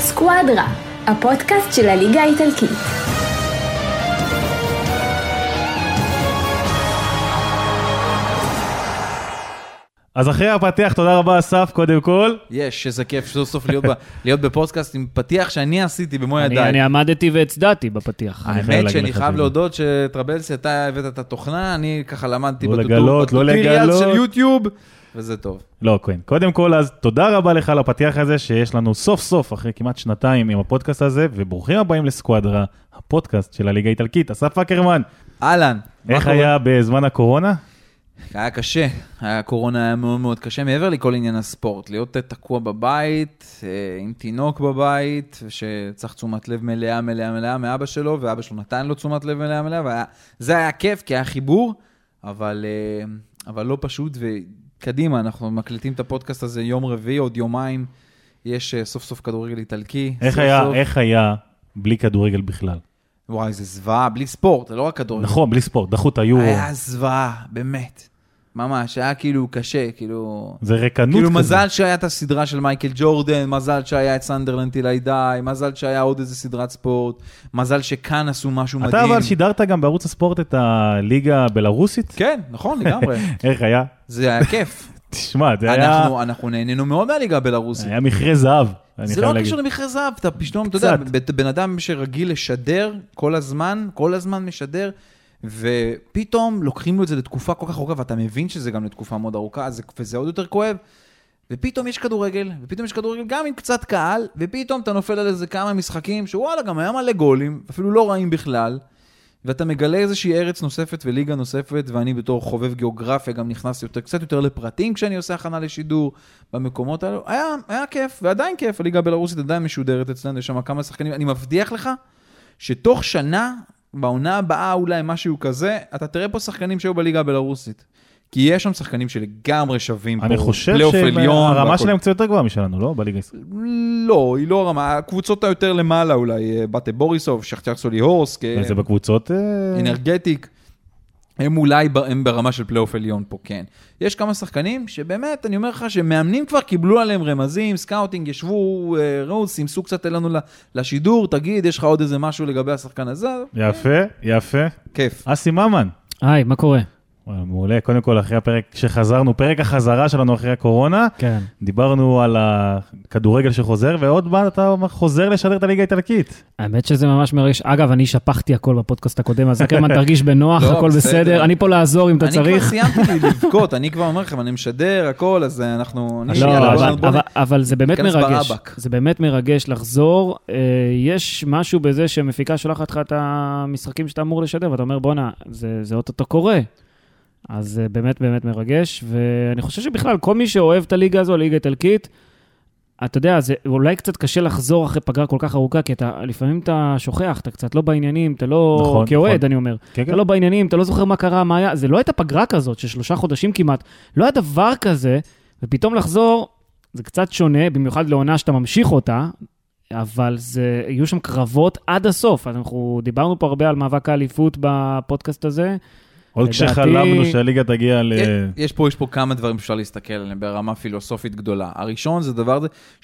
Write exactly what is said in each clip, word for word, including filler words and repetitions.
סקואדרה, הפודקאסט של הליגה האיטלקית. אז אחרי הפתיח, תודה רבה אסף, קודם כל. יש, איזה כיף סוף סוף להיות, ב, להיות בפודקאסט עם פתיח שאני עשיתי במו ידיי. אני עמדתי והצדעתי בפתיח. האמת שאני חייב להודות שטרבלסי, אתה הבאת את התוכנה, אני ככה למדתי בטוטוריאל של יוטיוב, וזה טוב. לא, כן. קודם כל, אז תודה רבה לך על הפתיח הזה, שיש לנו סוף סוף, אחרי כמעט שנתיים עם הפודקאסט הזה, וברוכים הבאים לסקואדרה, הפודקאסט של הליגה האיטלקית. אסף אקרמן. אהלן. איך היה בזמן הקורונה? היה קשה, הקורונה היה מאוד מאוד קשה, מעבר לכל עניין הספורט, להיות תקוע בבית, עם תינוק בבית, שצריך תשומת לב מלאה, מלאה, מלאה מאבא שלו, ואבא שלו נתן לו תשומת לב מלאה, מלאה, וזה היה כיף, כי היה חיבור, אבל, אבל לא פשוט, וקדימה, אנחנו מקליטים את הפודקאסט הזה יום רביעי, עוד יומיים, יש סוף סוף כדורגל איטלקי. איך היה, איך היה בלי כדורגל בכלל? וואי, זה זוועה, בלי ספורט, לא רק כדורגל. נכון, בלי ספורט, דחות היו... היה זוועה, באמת. ממש, היה כאילו קשה, כאילו... זה רקנות כאילו כזה. מזל שהיה את הסדרה של מייקל ג'ורדן, מזל שהיה את סנדרלנד אילי די, מזל שהיה עוד איזה סדרת ספורט, מזל שכאן עשו משהו מדהים. אתה אבל שידרת גם בערוץ הספורט את הליגה הבלרוסית? כן, נכון, לגמרי. איך היה? זה היה כיף. תשמע, זה היה... אנחנו, אנחנו נהנינו מאוד מהליגה הבלרוסית. היה מכרה זהב. זה לא קשור למכרה זהב, אתה פתאום, אתה יודע, בן אדם שרגיל לשדר כל הזמן, כל הזמן משדר, ופתאום לוקחים לו את זה לתקופה כל כך ארוכה, ואתה מבין שזה גם לתקופה מאוד ארוכה, וזה עוד יותר כואב, ופתאום יש כדורגל, ופתאום יש כדורגל גם עם קצת קהל, ופתאום אתה נופל על איזה כמה משחקים, שוואלה, גם היה מלא גולים, אפילו לא רעים בכלל, ואתה מגלה איזושהי ארץ נוספת וליגה נוספת, ואני בתור חובב גיאוגרפיה גם נכנס יותר, קצת יותר לפרטים כשאני עושה הכנה לשידור במקומות האלו. היה, היה כיף, ועדיין כיף, הליגה הבלרוסית עדיין משודרת אצלנו, יש שם כמה שחקנים. אני מבטיח לך שתוך שנה, בעונה הבאה אולי משהו כזה, אתה תראה פה שחקנים שהיו בליגה הבלרוסית. כי יש שם שחקנים שלגמרי שווים פה. אני חושב שהרמה שלהם קצת יותר גבוהה משלנו, לא? בליגה ישראל. לא, היא לא רמה. הקבוצות היותר למעלה אולי, בתי בוריסוב, שכתר סוליהורסק. זה בקבוצות... אנרגטיק. הם אולי הם ברמה של פלייאוף עליון פה, כן. יש כמה שחקנים שבאמת, אני אומר לך, שמאמנים כבר קיבלו עליהם רמזים, סקאוטינג, ישבו, ראו, סימסו קצת אלינו לשידור, תגיד, יש לך עוד איזה משהו לגבי השחקן הזה? יפה, יפה. כיף. אסי ממן. היי, מה קורה? מעולה, קודם כל אחרי הפרק שחזרנו, פרק החזרה שלנו אחרי הקורונה, כן. דיברנו על הכדורגל שחוזר, ועוד מה אתה חוזר לשדר את הליגה האיטלקית. האמת שזה ממש מרגש. אגב, אני שפחתי הכל בפודקאסט הקודם, אז אקרמן תרגיש בנוח, הכל בסדר, אני פה לעזור אם אתה צריך. אני כבר סיימתי לבכות, אני כבר אומר לכם, אני משדר הכל, אז אנחנו... אבל זה באמת מרגש, זה באמת מרגש לחזור, יש משהו בזה שמפיקה שולחת לך את המשחקים שאתה אמור לשדר, ואתה אומר, בונה, זה אותו קורה. אז באמת באמת מרגש, ואני חושב שבכלל, כל מי שאוהב את הליגה הזו, הליגה האיטלקית, אתה יודע, זה אולי קצת קשה לחזור אחרי פגרה כל כך ארוכה, כי אתה, לפעמים אתה שוכח, אתה קצת לא בעניינים, אתה לא, נכון, כאוהד, נכון. אני אומר, כן, אתה כן. לא בעניינים, אתה לא זוכר מה קרה, מה היה, זה לא הייתה פגרה כזאת, של שלושה חודשים כמעט, לא היה דבר כזה, ופתאום לחזור, זה קצת שונה, במיוחד לעונה שאתה ממשיך אותה, אבל זה, יהיו שם קרבות עד הסוף, אז אנחנו דיברנו פה הרבה על מאבק האליפות בפודקאסט הזה, עוד כשחלמנו שהליגה תגיע ל... יש פה, יש פה כמה דברים שאפשר להסתכל עליהם ברמה פילוסופית גדולה. הראשון זה דבר זה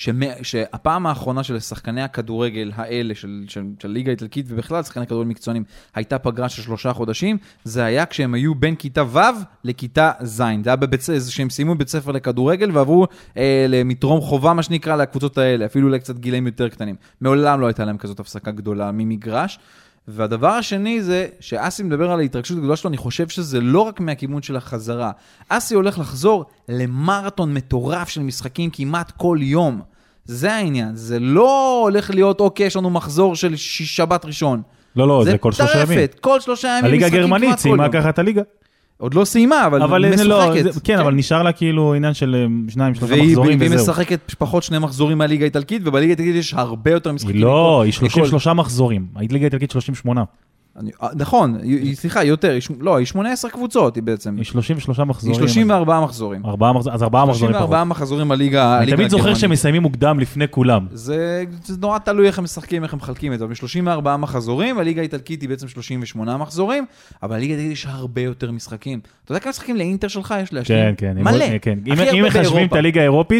שהפעם האחרונה של שחקני הכדורגל האלה של, של, של ליגה האיטלקית ובכלל שחקני כדורגל מקצוענים הייתה פגרה של שלושה חודשים, זה היה כשהם היו בין כיתה ו' לכיתה ז'. זה היה בבית, שהם סיימו בית ספר לכדורגל ועברו אה, למתרום חובה מה שנקרא לקבוצות האלה, אפילו לקצת גילאים יותר קטנים. מעולם לא הייתה להם כזאת הפסקה גדולה ממגרש. והדבר השני זה שאסי מדבר על ההתרגשות הגדולה שלו, אני חושב שזה לא רק מהכיוון של החזרה. אסי הולך לחזור למרתון מטורף של משחקים כמעט כל יום. זה העניין. זה לא הולך להיות, אוקיי, יש לנו מחזור של שבת ראשון. לא, לא, זה, זה כל שלושה ימים. כל שלושה ימים הליגה משחקים הגרמנית כמעט כל סיימה יום. ככה את הליגה. עוד לא סיימה, אבל, אבל משחקת. לא, זה, כן, כן, אבל נשאר לה כאילו עניין של שניים, שלושה מחזורים וזהו. והיא משחקת פחות שני מחזורים מהליגה האיטלקית, ובליגה האיטלקית יש הרבה יותר משחקים. לא, היא שלושים ושלושה מחזורים. הליגה האיטלקית שלושים ושמונה. נכון, סליחה, יותר, לא, היא שמונה עשרה קבוצות, היא בעצם. היא שלושים ושלושה מחזורים. היא שלושים וארבעה מחזורים. אז ארבעה מחזורים פחות. שלושים וארבעה מחזורים בליגה הגרמנית. אני תמיד זוכר שהם מסיימים מוקדם לפני כולם. זה נורא תלוי איך הם משחקים, איך הם מחלקים את זה. שלושים וארבעה מחזורים, הליגה האיטלקית היא בעצם שלושים ושמונה מחזורים, אבל הליגה האיטלקית יש הרבה יותר משחקים. אתה יודע כמה משחקים לאינטר שלך יש להשלים? כן, כן. מלא. אם מחשבים את הליגה האירופית,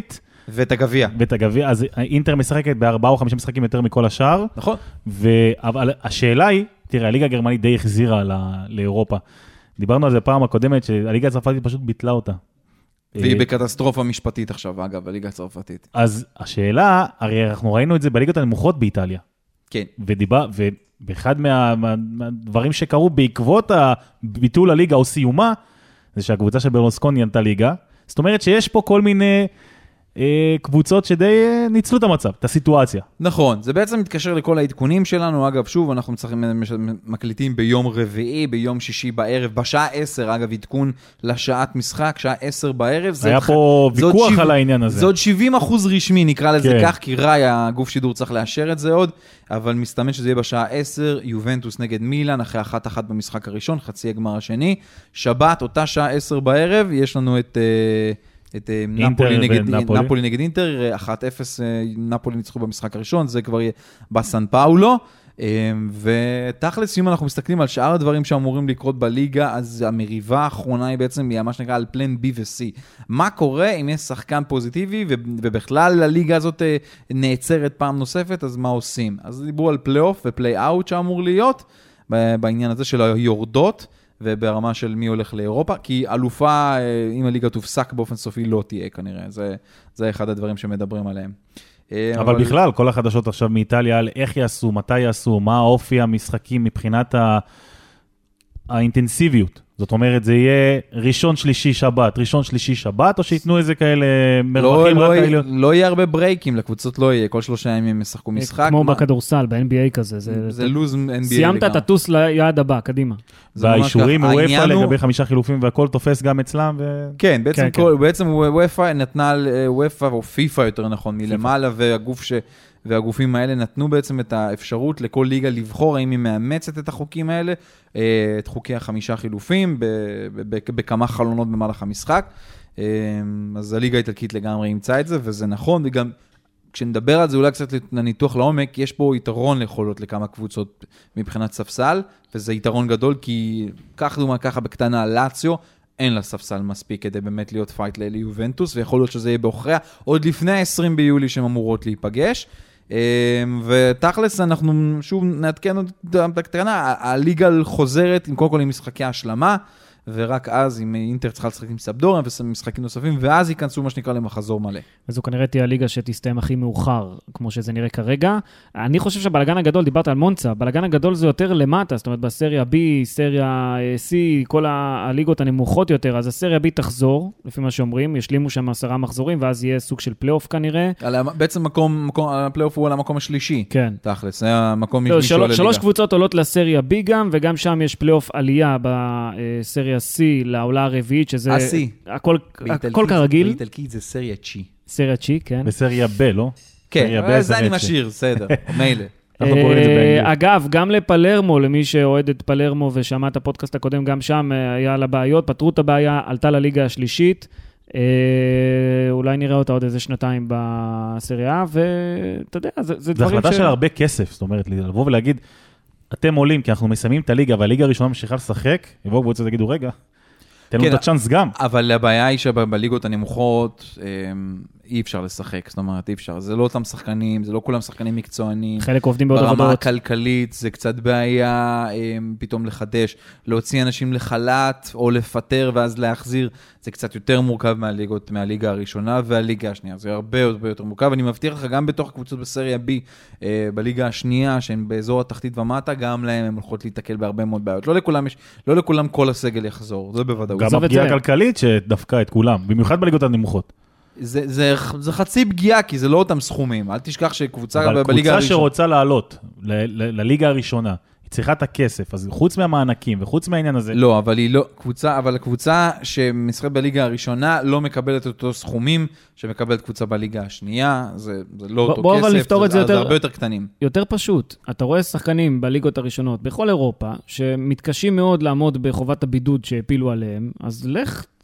ואת הגביע. ואת הגביע, אז אינטר משחקת בארבעה או חמישה משחקים יותר מכל השאר. נכון. אבל השאלה היא, תראה, הליגה הגרמנית די החזירה לאירופה. דיברנו על זה פעם הקודמת, שהליגה הצרפתית פשוט ביטלה אותה. והיא בקטסטרופה משפטית עכשיו, אגב, הליגה הצרפתית. אז השאלה, הרי אנחנו ראינו את זה בליגות הנמוכות באיטליה. כן. ודיבר, ובאחד מהדברים שקרו בעקבות הביטול הליגה או סיומה, זה שהקבוצה של ברלוסקוני ענתה ליגה. זאת אומרת שיש פה כל מיני קבוצות שדי ניצלו את המצב, את הסיטואציה. נכון, זה בעצם מתקשר לכל העדכונים שלנו, אגב, שוב, אנחנו מקליטים ביום רביעי, ביום שישי בערב, בשעה עשר, אגב, עדכון לשעת משחק, שעה עשר בערב. היה פה ויכוח על העניין הזה. זה עוד שבעים אחוז רשמי, נקרא לזה כך, כי ראי, הגוף שידור צריך לאשר את זה עוד, אבל מסתמן שזה יהיה בשעה עשר, יובנטוס נגד מילאן, אחרי אחת אחת במשחק הראשון, חצי הגמר השני. שבת, אותה שעה עשר בערב, יש לנו את... את נפולי נגד, נפולי נגד אינטר, אחת אפס נפולי ניצחו במשחק הראשון, זה כבר יהיה בסן פאולו, ותכלס, אם אנחנו מסתכלים על שאר הדברים שאמורים לקרות בליגה, אז המריבה האחרונה היא בעצם, היא מה שנקרא על פלן B ו-C. מה קורה אם יש שחקן פוזיטיבי, ובכלל הליגה הזאת נעצרת פעם נוספת, אז מה עושים? אז דיברו על פלי-אוף ופלי-אאוט שאמור להיות, בעניין הזה של היורדות, וברמה של מי הולך לאירופה, כי אלופה, אם הליגה תופסק באופן סופי, לא תהיה כנראה. זה, זה אחד הדברים שמדברים עליהם. אבל, אבל בכלל, כל החדשות עכשיו מאיטליה, על איך יעשו, מתי יעשו, מה האופי המשחקים מבחינת ה... האינטנסיביות. זאת אומרת, זה יהיה ראשון, שלישי, שבת, ראשון, שלישי, שבת, או שיתנו איזה כאלה מרווחים לא, רק לא, כאלה? לא יהיה הרבה ברייקים, לקבוצות לא יהיה, כל שלושה ימים משחקו משחק. כמו מה... בכדורסל, ב-אן בי איי כזה. זה, זה לוז אן בי איי. סיימת, תטוס ליעד הבא, קדימה. והאישורים העניין וופא הוא... לגבי חמישה חילופים, והכל תופס גם אצלם. ו... כן, בעצם, כן, כל, כן. בעצם וופא נתנה, וופא או פיפא יותר נכון, מלמעלה, והגוף ש... והגופים האלה נתנו בעצם את האפשרות לכל ליגה לבחור האם היא מאמצת את החוקים האלה, את חוקי החמישה חילופים, בכמה חלונות במהלך המשחק. אז הליגה האיטלקית לגמרי ימצא את זה, וזה נכון, וגם כשנדבר על זה אולי קצת לניתוח לעומק, יש פה יתרון ליכולות לכמה קבוצות מבחינת ספסל, וזה יתרון גדול, כי כך דומה ככה בקטנה לאציו, אין לה ספסל מספיק כדי באמת להיות פייט ליובנטוס, ויכול להיות שזה יהיה באוחריה, עוד לפני ה-עשרים ביולי שהן אמורות להיפגש. ותכלס אנחנו שוב נעדכן את הקטנה, הליגה חוזרת עם כל כל עם משחקי השלמה, ורק אז עם אינטר צריכה לשחק עם סבדוריה ומשחקים נוספים, ואז ייכנסו מה שנקרא למחזור מלא. וזו כנראה תהיה הליגה שתסתיים הכי מאוחר, כמו שזה נראה כרגע. אני חושב שהבלגן הגדול, דיברת על מונצה, הבלגן הגדול זה יותר למטה, זאת אומרת בסריה B, סריה C, כל הליגות הנמוכות יותר, אז הסריה B תחזור, לפי מה שאומרים, ישלימו שם עשרה מחזורים, ואז יהיה סוג של פלייאוף כנראה. בעצם מקום, מקום, הפלייאוף הוא על המקום השלישי. כן. תכלס, זה המקום לא, של, שלוש קבוצות עולות לסריה B גם, וגם שם יש פלייאוף עלייה בסריה C לעולה הרביעית, שזה הכל, הכל כרגיל. באיטלקית זה סריה צ'י. סריה צ'י, כן. בסריה B, לא? כן, זה אני משאיר, בסדר, מילא. אגב, גם לפלרמו, למי שאוהד את פלרמו ושמע את הפודקאסט הקודם, גם שם היה לה בעיות, פתרו את הבעיה, עלתה לליגה השלישית, אולי נראה אותה עוד איזה שנתיים בסריה, ואתה יודע, זה דברים ש... זה החלטה של הרבה כסף, זאת אומרת, לבוא ולהגיד, אתם עולים, כי אנחנו מסיימים את הליגה, והליגה הראשונה ממשיכה לשחק, יבואו קבוצה ויגידו, רגע, תן לנו את הצ'אנס גם. אבל הבעיה היא שבליגות הנמוכות אי אפשר לשחק, זאת אומרת, אי אפשר. זה לא אותם שחקנים, זה לא כולם שחקנים מקצוענים. חלק עובדים בעוד עבודות. ברמה הכלכלית, זה קצת בעיה פתאום לחדש, להוציא אנשים לחל"ת או לפטר ואז להחזיר, זה קצת יותר מורכב מהליגות, מהליגה הראשונה והליגה השנייה. זה הרבה הרבה יותר מורכב. אני מבטיח לך, גם בתוך הקבוצות בסריה B, בליגה השנייה, שהן באזור התחתית ומטה, גם להם הם הולכות להתקל בהרבה מאוד בעיות. לא לכולם יש, לא לכולם כל הסגל יחזור, זה בוודאות. גם הפגיעה הכלכלית שדווקא את כולם, במיוחד בליגות הנמוכות. זה, זה, זה חצי פגיעה, כי זה לא אותם סכומים. אל תשכח שקבוצה בליגה הראשונה... אבל קבוצה שרוצה לעלות ל- ל- לליגה הראשונה, היא צריכה את הכסף, אז חוץ מהמענקים וחוץ מהעניין הזה... לא, אבל היא לא... קבוצה, אבל הקבוצה שמשחקת בליגה הראשונה לא מקבלת את אותו סכומים שמקבלת קבוצה בליגה השנייה, זה, זה לא אותו בוא כסף, אבל לפתור זה, את זה, זה יותר, הרבה יותר קטנים. יותר פשוט. אתה רואה שחקנים בליגות הראשונות, בכל אירופה, שמתקשים מאוד לעמוד בחובת הבידוד שהפילו עליהם, אז לך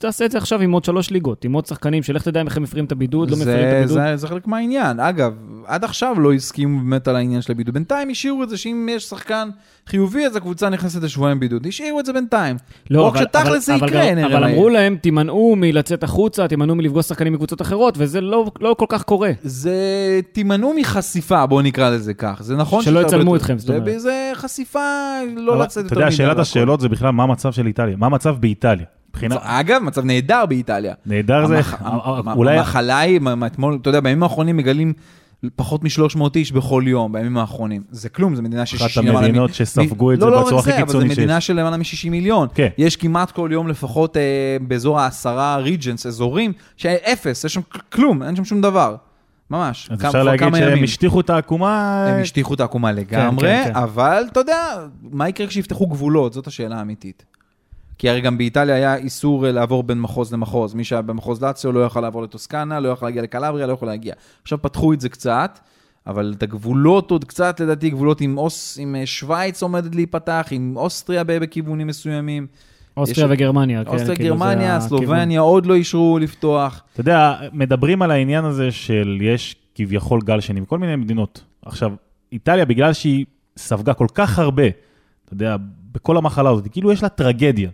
תעשה את זה עכשיו עם עוד שלוש ליגות, עם עוד שחקנים, שלך תדע אם איך הם מפרים את הבידוד, לא מפרים את הבידוד. זה, זה חלק מהעניין. אגב, עד עכשיו לא הסכימו באמת על העניין של הבידוד. בינתיים השאירו את זה שאם יש שחקן חיובי, אז הקבוצה נכנסת לשבועיים בידוד. השאירו את זה בינתיים. לא, אבל, אבל, אבל, אבל, אבל אמרו להם, תימנעו מלצאת החוצה, תימנעו מלפגוש שחקנים מקבוצות אחרות, וזה לא, לא כל כך קורה. זה תימנעו מחשיפה, בואו נקרא לזה כך. זה נכון שלא יצלמו אתכם, זאת אומרת. זה חשיפה לא לצאת יותר מדי. אתה יודע, שאלת השאלות זה בכלל מה המצב של איטליה. מה המצב באיטליה? אגב, מצב נהדר באיטליה. נהדר זה... אולי... המחלה היא, אתה יודע, בימים האחרונים מגלים פחות מ-שלוש מאות איש בכל יום, בימים האחרונים. זה כלום, זה מדינה של שישים... אחת המדינות שספגו את זה בצורה הכי קיצונית שיש. לא, לא, אבל זה מדינה של למעלה מ-שישים מיליון. יש כמעט כל יום לפחות באזור העשרה ריג'נס, אזורים, שאפס, יש שם כלום, אין שם שום דבר. ממש. אז אפשר להגיד שהם השטיחו את העקומה... הם השטיחו את העקומה לגמרי, אבל אתה יודע, מה יקרה כשיפתחו גבולות? זאת השאלה האמיתית. כי הרי גם באיטליה היה איסור לעבור בין מחוז למחוז. מי שהיה במחוז לאציו לא יכול לעבור לטוסקנה, לא יכול להגיע לקלבריה, לא יכול להגיע. עכשיו פתחו את זה קצת, אבל את הגבולות עוד קצת, לדעתי, גבולות עם, אוס, עם שוויץ עומדת להיפתח, עם אוסטריה בכיוונים מסוימים. אוסטריה יש... וגרמניה. אוסטריה, כן, גרמניה, סלובניה, עוד לא אישרו לפתוח. אתה יודע, מדברים על העניין הזה של יש כביכול גל שני, בכל מיני מדינות. עכשיו, איטליה, בגלל שהיא ספגה כל כך הרבה, אתה יודע, בכל המחלה הזאת, כאילו יש לה טרגדיה.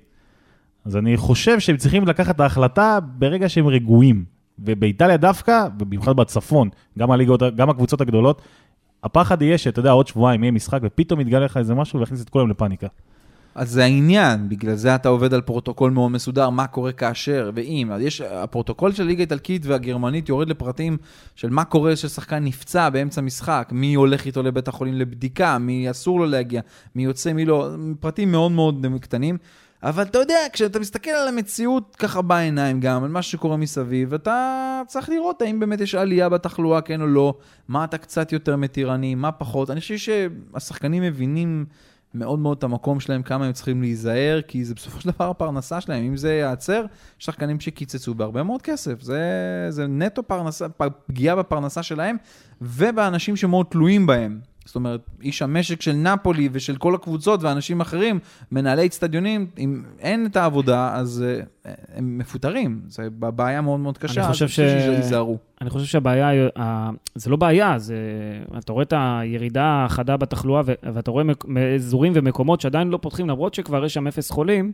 אז אני חושב שהם צריכים לקחת את ההחלטה ברגע שהם רגועים. ובאיטליה דווקא, ובמיוחד בצפון, גם הליגות, גם הקבוצות הגדולות, הפחד יהיה שאתה יודע, עוד שבועיים יהיה משחק, ופתאום יתגלה לך איזה משהו, ויכניס את כולם לפאניקה. אז זה העניין, בגלל זה אתה עובד על פרוטוקול מאוד מסודר, מה קורה כאשר ואם. אז יש, הפרוטוקול של הליגה האיטלקית והגרמנית יורד לפרטים של מה קורה ששחקן נפצע באמצע משחק, מי הולך איתו לבית החולים לבדיקה, מי אסור לו להגיע, מי יוצא, מי לא, פרטים מאוד מאוד קטנים. אבל אתה יודע, כשאתה מסתכל על המציאות ככה בעיניים גם, על מה שקורה מסביב, אתה צריך לראות האם באמת יש עלייה בתחלואה, כן או לא, מה אתה קצת יותר מתירני, מה פחות. אני חושב שהשחקנים מבינים מאוד מאוד את המקום שלהם, כמה הם צריכים להיזהר, כי זה בסופו של דבר הפרנסה שלהם. אם זה יעצר, שחקנים שקיצצו בהרבה מאוד כסף. זה, זה נטו פרנסה, פגיעה בפרנסה שלהם, ובאנשים שמאוד תלויים בהם. זאת אומרת, איש המשק של נפולי ושל כל הקבוצות ואנשים אחרים, מנהלי אצטדיונים, אם אין את העבודה, אז uh, הם מפוטרים. זה בעיה מאוד מאוד קשה. אני חושב ש... שיזהרו. אני חושב שהבעיה, זה לא בעיה, זה... אתה רואה את הירידה החדה בתחלואה, ואתה רואה אזורים ומקומות שעדיין לא פותחים, למרות שכבר יש שם אפס חולים,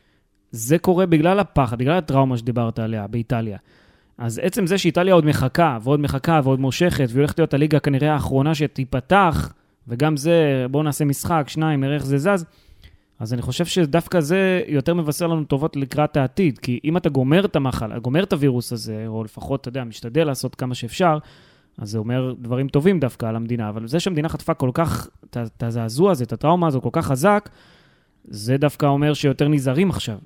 זה קורה בגלל הפחד, בגלל הטראומה שדיברת עליה באיטליה. אז עצם זה שאיטליה עוד מחכה, ועוד מחכה, ועוד מושכת, והיא הולכת להיות הליגה כנראה האחרונה שתיפתח, וגם זה, בואו נעשה משחק, שניים, נראה איך זה זז, אז אני חושב שדווקא זה יותר מבשר לנו טובות לקראת העתיד, כי אם אתה גומר את המחלה, גומר את הווירוס הזה, או לפחות, אתה יודע, משתדל לעשות כמה שאפשר, אז זה אומר דברים טובים דווקא על המדינה, אבל זה שהמדינה חטפה כל כך, את הזעזוע הזה, את הטראומה הזו כל כך חזק, זה דווקא אומר שיותר נזהרים עכשיו.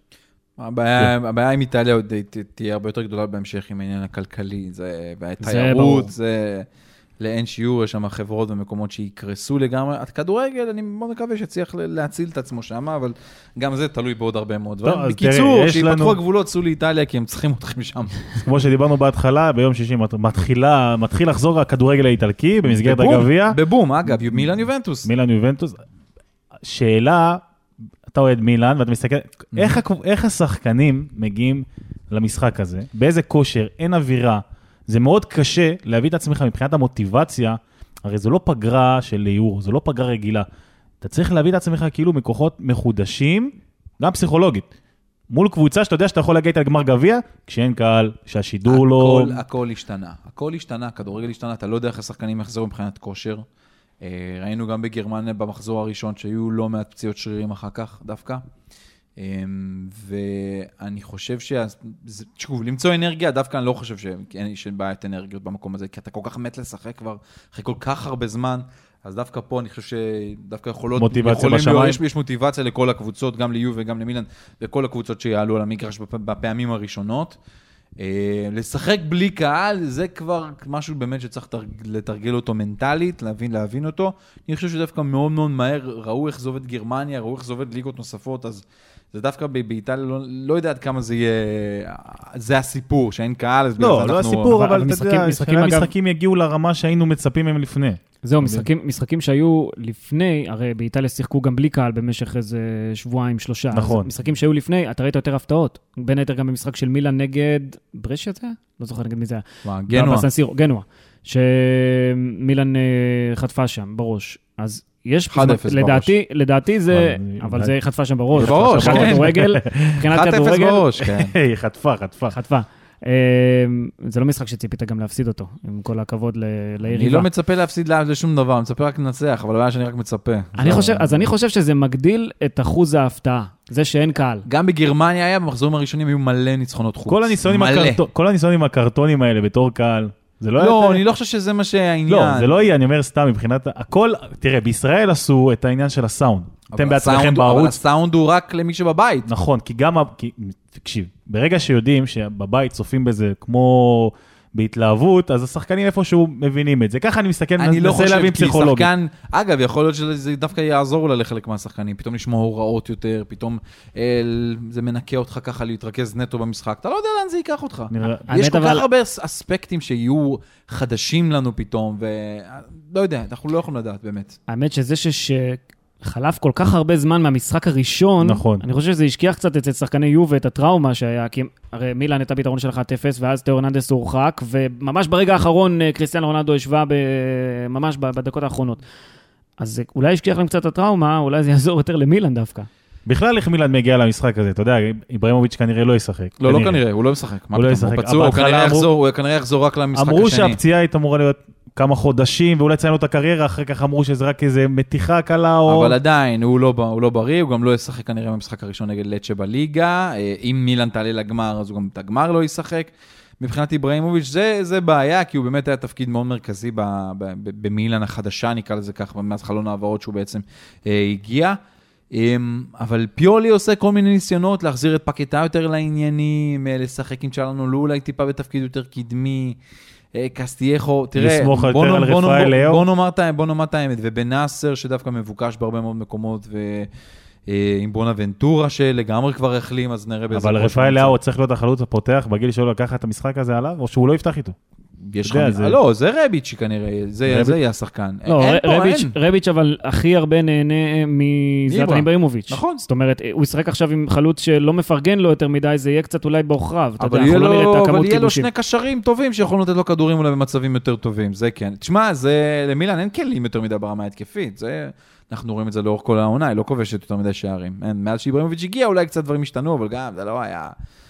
הבעיה עם איטליה עוד תהיה הרבה יותר גדולה בהמשך עם העניין הכלכלי, זה תיירות, זה לאין שיעור, יש שם חברות ומקומות שיקרסו לגמרי. הכדורגל, אני מאוד מקווה שצריך להציל את עצמו שם, אבל גם זה תלוי בעוד הרבה מאוד דברים. בקיצור, שיפתחו הגבולות, צאו לאיטליה, כי הם צריכים אתכם שם. כמו שדיברנו בהתחלה, ביום שישי מתחיל לחזור הכדורגל האיטלקי במסגרת הגביע. בבום, אגב, מילאן יובנטוס. מילאן יובנטוס. שאלה, אתה אוהד מילאן, ואתה מסתכל, איך, איך השחקנים מגיעים למשחק הזה? באיזה כושר? אין אווירה. זה מאוד קשה להביא את עצמך מבחינת המוטיבציה, הרי זו לא פגרה של ליאור, זו לא פגרה רגילה. אתה צריך להביא את עצמך כאילו מכוחות מחודשים, גם פסיכולוגית. מול קבוצה שאתה יודע שאתה יכול להגיע איתה לגמר גביע, כשאין קהל, שהשידור הכל, לא... הכל, הכל השתנה. הכל השתנה, כדורגל השתנה, אתה לא יודע איך השחקנים יחזרו מבחינת כושר. ראינו גם בגרמניה במחזור הראשון שהיו לא מעט פציעות שרירים אחר כך דווקא. ואני חושב ששוב, למצוא אנרגיה, דווקא אני לא חושב שיש בעיית אנרגיות במקום הזה, כי אתה כל כך מת לשחק כבר אחרי כל כך הרבה זמן, אז דווקא פה אני חושב שדווקא יכולות... מוטיבציה בשמיים. יש, יש מוטיבציה לכל הקבוצות, גם ליו וגם למילן, וכל הקבוצות שיעלו על המגרש בפעמים הראשונות. לשחק בלי קהל, זה כבר משהו באמת שצריך לתרגל אותו מנטלית, להבין, להבין אותו. אני חושב שדווקא מאוד מאוד מהר ראו איך זה עובד גרמניה, ראו איך זה עובד ליגות נוספות, אז זה דווקא באיטליה, לא, לא יודע עד כמה זה יהיה, זה הסיפור, שאין קהל, אז לא, לא אנחנו... הסיפור, אבל, אבל אתה יודע, המשחקים יגיעו לרמה שהיינו מצפים מהם לפני. זהו, משחקים, משחקים שהיו לפני, הרי באיטליה שיחקו גם בלי קהל במשך איזה שבועיים, שלושה. נכון. משחקים שהיו לפני, אתה ראית יותר הפתעות. בין היתר גם במשחק של מילאן נגד ברשיה זה? לא זוכר נגד מי זה היה. גנוע. בסנסירו, גנוע. שמילאן חטפה שם בראש. אז יש, לדעתי, לדעתי זה, אבל זה חטפה שם בראש. בראש, כן. מבחינת כדורגל. בראש, כן. היא חטפה, חטפה. חטפה. זה לא משחק שציפית גם להפסיד אותו, עם כל הכבוד ליריבה. אני לא מצפה להפסיד לשום דבר, אני מצפה רק לנצח, אבל לא היה שאני רק מצפה. אז אני חושב שזה מגדיל את אחוז ההפתעה, זה שאין קהל. גם בגרמניה היה, במחזורים הראשונים היו מלא ניצחונות חוץ. כל הניסיון עם הקרטונים האלה בתור קהל, זה לא... לא, אני לא חושב שזה מה שהעניין. לא, זה לא יהיה, אני אומר סתם, מבחינת הכל, תראה, בישראל עשו את העניין של הסאונד. אתם בעצמכם בערוץ. אבל הסאונד הוא רק למי שבבית. נכון, כי גם, תקשיב, ברגע שיודעים שבבית צופים בזה כמו בהתלהבות, אז השחקנים איפשהו מבינים את זה. ככה אני מסתכל, אני לא חושב, כי שחקן, אגב, יכול להיות שזה דווקא יעזור לה לחלק מהשחקנים, פתאום לשמוע הוראות יותר, פתאום זה מנקה אותך ככה להתרכז נטו במשחק, אתה לא יודע לאן זה ייקח אותך. יש כל כך הרבה אספקטים שיהיו חדשים לנו פתאום, ולא יודע, אנחנו לא יכולים לדעת באמת. האמת שזה שש... חלף כל כך הרבה זמן מהמשחק הראשון, נכון. אני חושב שזה השכיח קצת אצל שחקני יובה את הטראומה שהיה, כי הרי מילאן את הפתרון של אחת אפס, ואז תאו הרננדס הורחק, וממש ברגע האחרון קריסטיאנו רונלדו השווה ממש בדקות האחרונות. אז אולי השכיח להם קצת הטראומה, אולי זה יעזור יותר למילאן דווקא. בכלל איך מילאן מגיע למשחק הזה, אתה יודע, איברהימוביץ' כנראה לא ישחק. לא, לא כנראה, הוא לא משחק. הוא לא ישחק. הוא כנראה יחזור רק למשחק השני. אמרו שהפציעה הייתה אמורה להיות כמה חודשים, ואולי ציינו את הקריירה, אחרי כך אמרו שזה רק איזה מתיחה קלה או... אבל עדיין, הוא לא, הוא לא בריא, הוא גם לא ישחק כנראה במשחק הראשון נגד לצ'ה בליגה, אם מילאן תעלה לגמר, אז הוא גם את הגמר לא ישחק. מבחינת איברהימוביץ' זה, זה בעיה, כי הוא באמת היה תפקיד מאוד מרכזי ב, ב, ב, במילאן החדשה, נקרא לזה כך, מאז חלון העברות שהוא בעצם אה, הגיע. אבל פיולי עושה כל מיני ניסיונות להחזיר את פקטה יותר לעניינים, לשחק עם צ'אלנו לו אולי טיפה בתפקיד יותר קדמי, קסטייחו, תראה, בוא נאמר את האמת, ובנאסר שדווקא מבוקש בהרבה מאוד מקומות, ועם בונה ונטורה שלגמרי כבר החלים, אז נראה באיזה... אבל רפאל לאו צריך להיות החלוץ הפותח, בגיל שלו לקחת את המשחק הזה עליו, או שהוא לא יפתח איתו? לא, זה רביץ' כנראה, זה יהיה השחקן. לא, רביץ' אבל הכי הרבה נהנה מזלטן איברהימוביץ'. נכון. זאת אומרת, הוא ישחק עכשיו עם חלוץ שלא מפרגן לו יותר מדי, זה יהיה קצת אולי בעוכריו. אבל יהיה לו שני קשרים טובים שיכולנו לתת לו כדורים אולי במצבים יותר טובים, זה כן. תשמע, למילאן אין כלים יותר מדי ברמה ההתקפית, זה... אנחנו רואים את זה לאורך כל העונה, היא לא כובשת יותר מדי שערים. מאז שאיברהימוביץ' הגיע, אולי קצת דברים השתנו, אבל גם זה לא היה...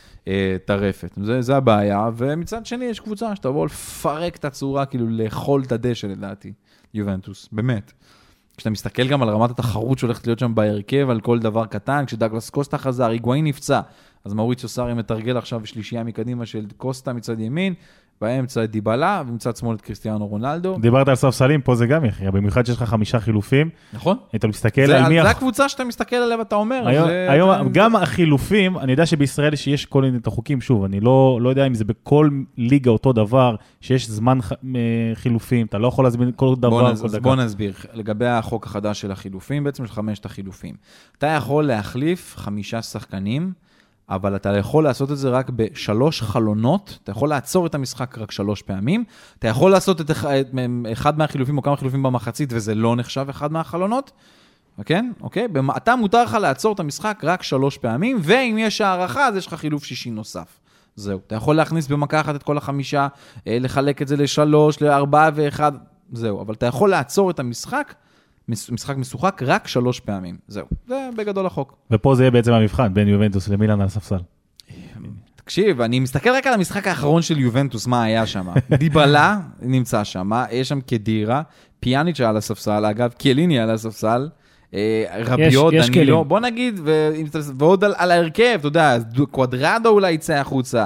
טרפת. זה, זה הבעיה, ומצד שני יש קבוצה שתבוא לפרק את הצורה, כאילו לאכול את הדשא לדעתי, יובנטוס, באמת. כשאתה מסתכל גם על רמת התחרות שהולכת להיות שם בהרכב, על כל דבר קטן, כשדאגלס קוסטה חזר, היגואין נפצע, אז מאוריציו סארי מתרגל עכשיו שלישייה מקדימה של קוסטה מצד ימין, באמצע את דיבלה, ומצד שמאל את קריסטיאנו רונלדו. דיברת על ספסלים, פה זה גם יחיה, במיוחד שיש לך חמישה חילופים. נכון. אתה מסתכל על מי... זה הקבוצה שאתה מסתכל עליה ואתה אומר. היום, גם החילופים, אני יודע שבישראל שיש כל מיני חוקים, שוב, אני לא יודע אם זה בכל ליגה אותו דבר, שיש זמן חילופים, אתה לא יכול להזמין כל דבר. בוא נסביר, לגבי החוק החדש של החילופים, בעצם של חמשת החילופים. אתה יכול להחליף חמישה שחקנים, אבל אתה יכול לעשות את זה רק בשלוש חלונות, אתה יכול לעצור את המשחק רק שלוש פעמים, אתה יכול לעשות את אחד מהחילופים או כמה חילופים במחצית, וזה לא נחשב אחד מהחלונות, כן? אוקיי? אתה מותר לך לעצור את המשחק רק שלוש פעמים, ואם יש הערכה, אז יש לך חילוף שישי נוסף. זהו. אתה יכול להכניס במכה אחת את כל החמישה, לחלק את זה לשלוש, לארבעה ואחד, זהו. אבל אתה יכול לעצור את המשחק, משחק משוחק רק שלוש פעמים. זהו. זה בגדול החוק. ופה זה יהיה בעצם המבחן בין יובנטוס למילאן על הספסל. תקשיב, אני מסתכל רק על המשחק האחרון של יובנטוס, מה היה שם. דיבלה נמצא שם, יש שם קדירה, פיאניץ' על הספסל, אגב, קיאליני על הספסל, רביוט, דנילו, בוא נגיד, ועוד על ההרכב, אתה יודע, קוואדרדו אולי יצא החוצה.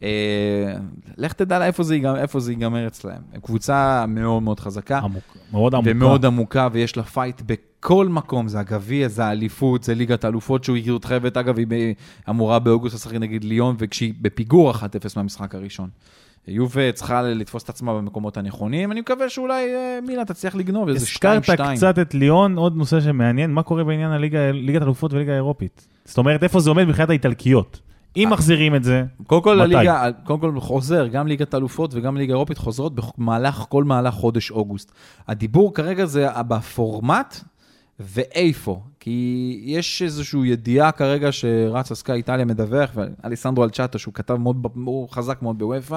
לך תדע איפה זה ייגמר אצלהם. קבוצה מאוד מאוד חזקה, ומאוד עמוקה, ויש לה פייט בכל מקום, זה הגביע, זה האליפות, זה ליגת האלופות שהוא יורחבת, אגב, היא אמורה באוגוסט לשחק נגד ליון, וכשהיא בפיגור אחת אפס מהמשחק הראשון. יובה צריכה לתפוס את עצמה במקומות הנכונים, אני מקווה שאולי מילה תצליח לגנוב איזה שתיים שתיים. הזכרת קצת את ליון, עוד נושא שמעניין, מה קורה בעניין ליגת האלופות וליגה האירופית? זאת אומרת, איפה זה עומד מבחינת האיטלקיות? אם מחזירים את זה, קודם כל הליגה, קודם כל חוזר, גם ליגת האלופות וגם ליגה אירופית חוזרות במהלך, כל מהלך חודש אוגוסט. הדיבור כרגע זה בפורמט ואיפה, כי יש איזושהי ידיעה כרגע שרץ הסקאי איטליה מדווח, ואליסנדרו אלצ'אטו שהוא כתב מאוד, הוא חזק מאוד בוופא,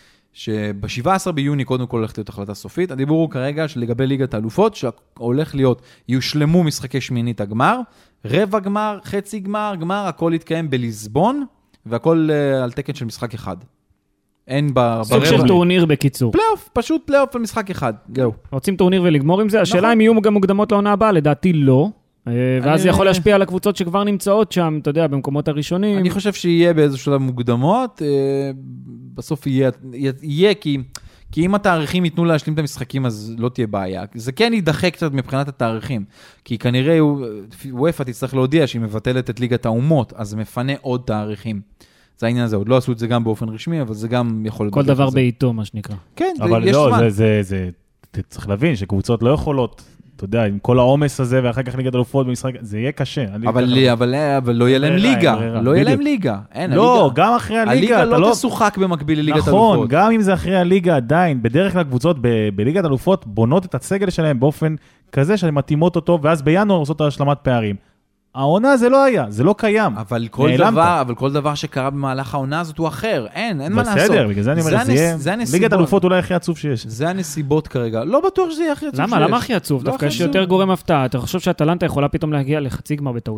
שב-שבעה עשר ביוני קודם כל הולכת להיות החלטה סופית. הדיבור הוא כרגע שלגבי ליגת האלופות, שהולך להיות, יושלמו משחקי שמינית הגמר, רבע גמר, חצי גמר, גמר, הכל יתקיים בליסבון, והכל uh, על תקן של משחק אחד. אין ברבע... סוג של טורניר בקיצור. פלייאוף, פשוט פלייאוף על משחק אחד. גאו. רוצים טורניר ולגמור עם זה? השאלה נכון. אם יהיו גם מוקדמות לעונה הבאה, לדעתי לא. ואז זה יכול להשפיע על הקבוצות שכבר נמצאות שם, אתה יודע, במקומות הראשונים. אני חושב שיהיה באיזשהו שלב מוקדמות, בסוף יהיה, יהיה כי, כי אם התאריכים ייתנו להשלים את המשחקים, אז לא תהיה בעיה. זה כן יידחה קצת מבחינת התאריכים, כי כנראה וופא תצטרך להודיע שהיא מבטלת את ליגת האומות, אז זה מפנה עוד תאריכים. זה העניין הזה, עוד לא עשו את זה גם באופן רשמי, אבל זה גם יכול... כל דבר בעיתו, מה שנקרא. כן, אבל לא, זה, זה, זה, זה, צריך להבין שקבוצות לא יכולות, אתה יודע, עם כל העומס הזה, ואחר כך ליגת אלופות במשחק, זה יהיה קשה. אבל, אבל, אבל לא יהיה להם ליגה, לא יהיה להם ליגה. אין, לא, הליגה, גם אחרי הליגה. הליגה לא, לא תשוחק במקביל לליגת נכון, אלופות. נכון, גם אם זה אחרי הליגה עדיין, בדרך כלל קבוצות ב- בליגת אלופות בונות את הסגל שלהם באופן כזה שהן מתאימות אותו, ואז בינואר עושות השלמת פערים. העונה זה לא היה, זה לא קיים. אבל כל דבר, אבל כל דבר שקרה במהלך העונה הזאת הוא אחר. אין, אין מה לעשות. בסדר, בגלל זה אני אומר, זה יהיה ליגת אלופות אולי הכי עצוב שיש. זה הנסיבות כרגע. לא בטוח שזה יהיה הכי עצוב שיש. למה? למה הכי עצוב? דווקא יש יותר גורם הפתעה. אתה חושב שהטלנטה יכולה פתאום להגיע לחצי גמר בטעות.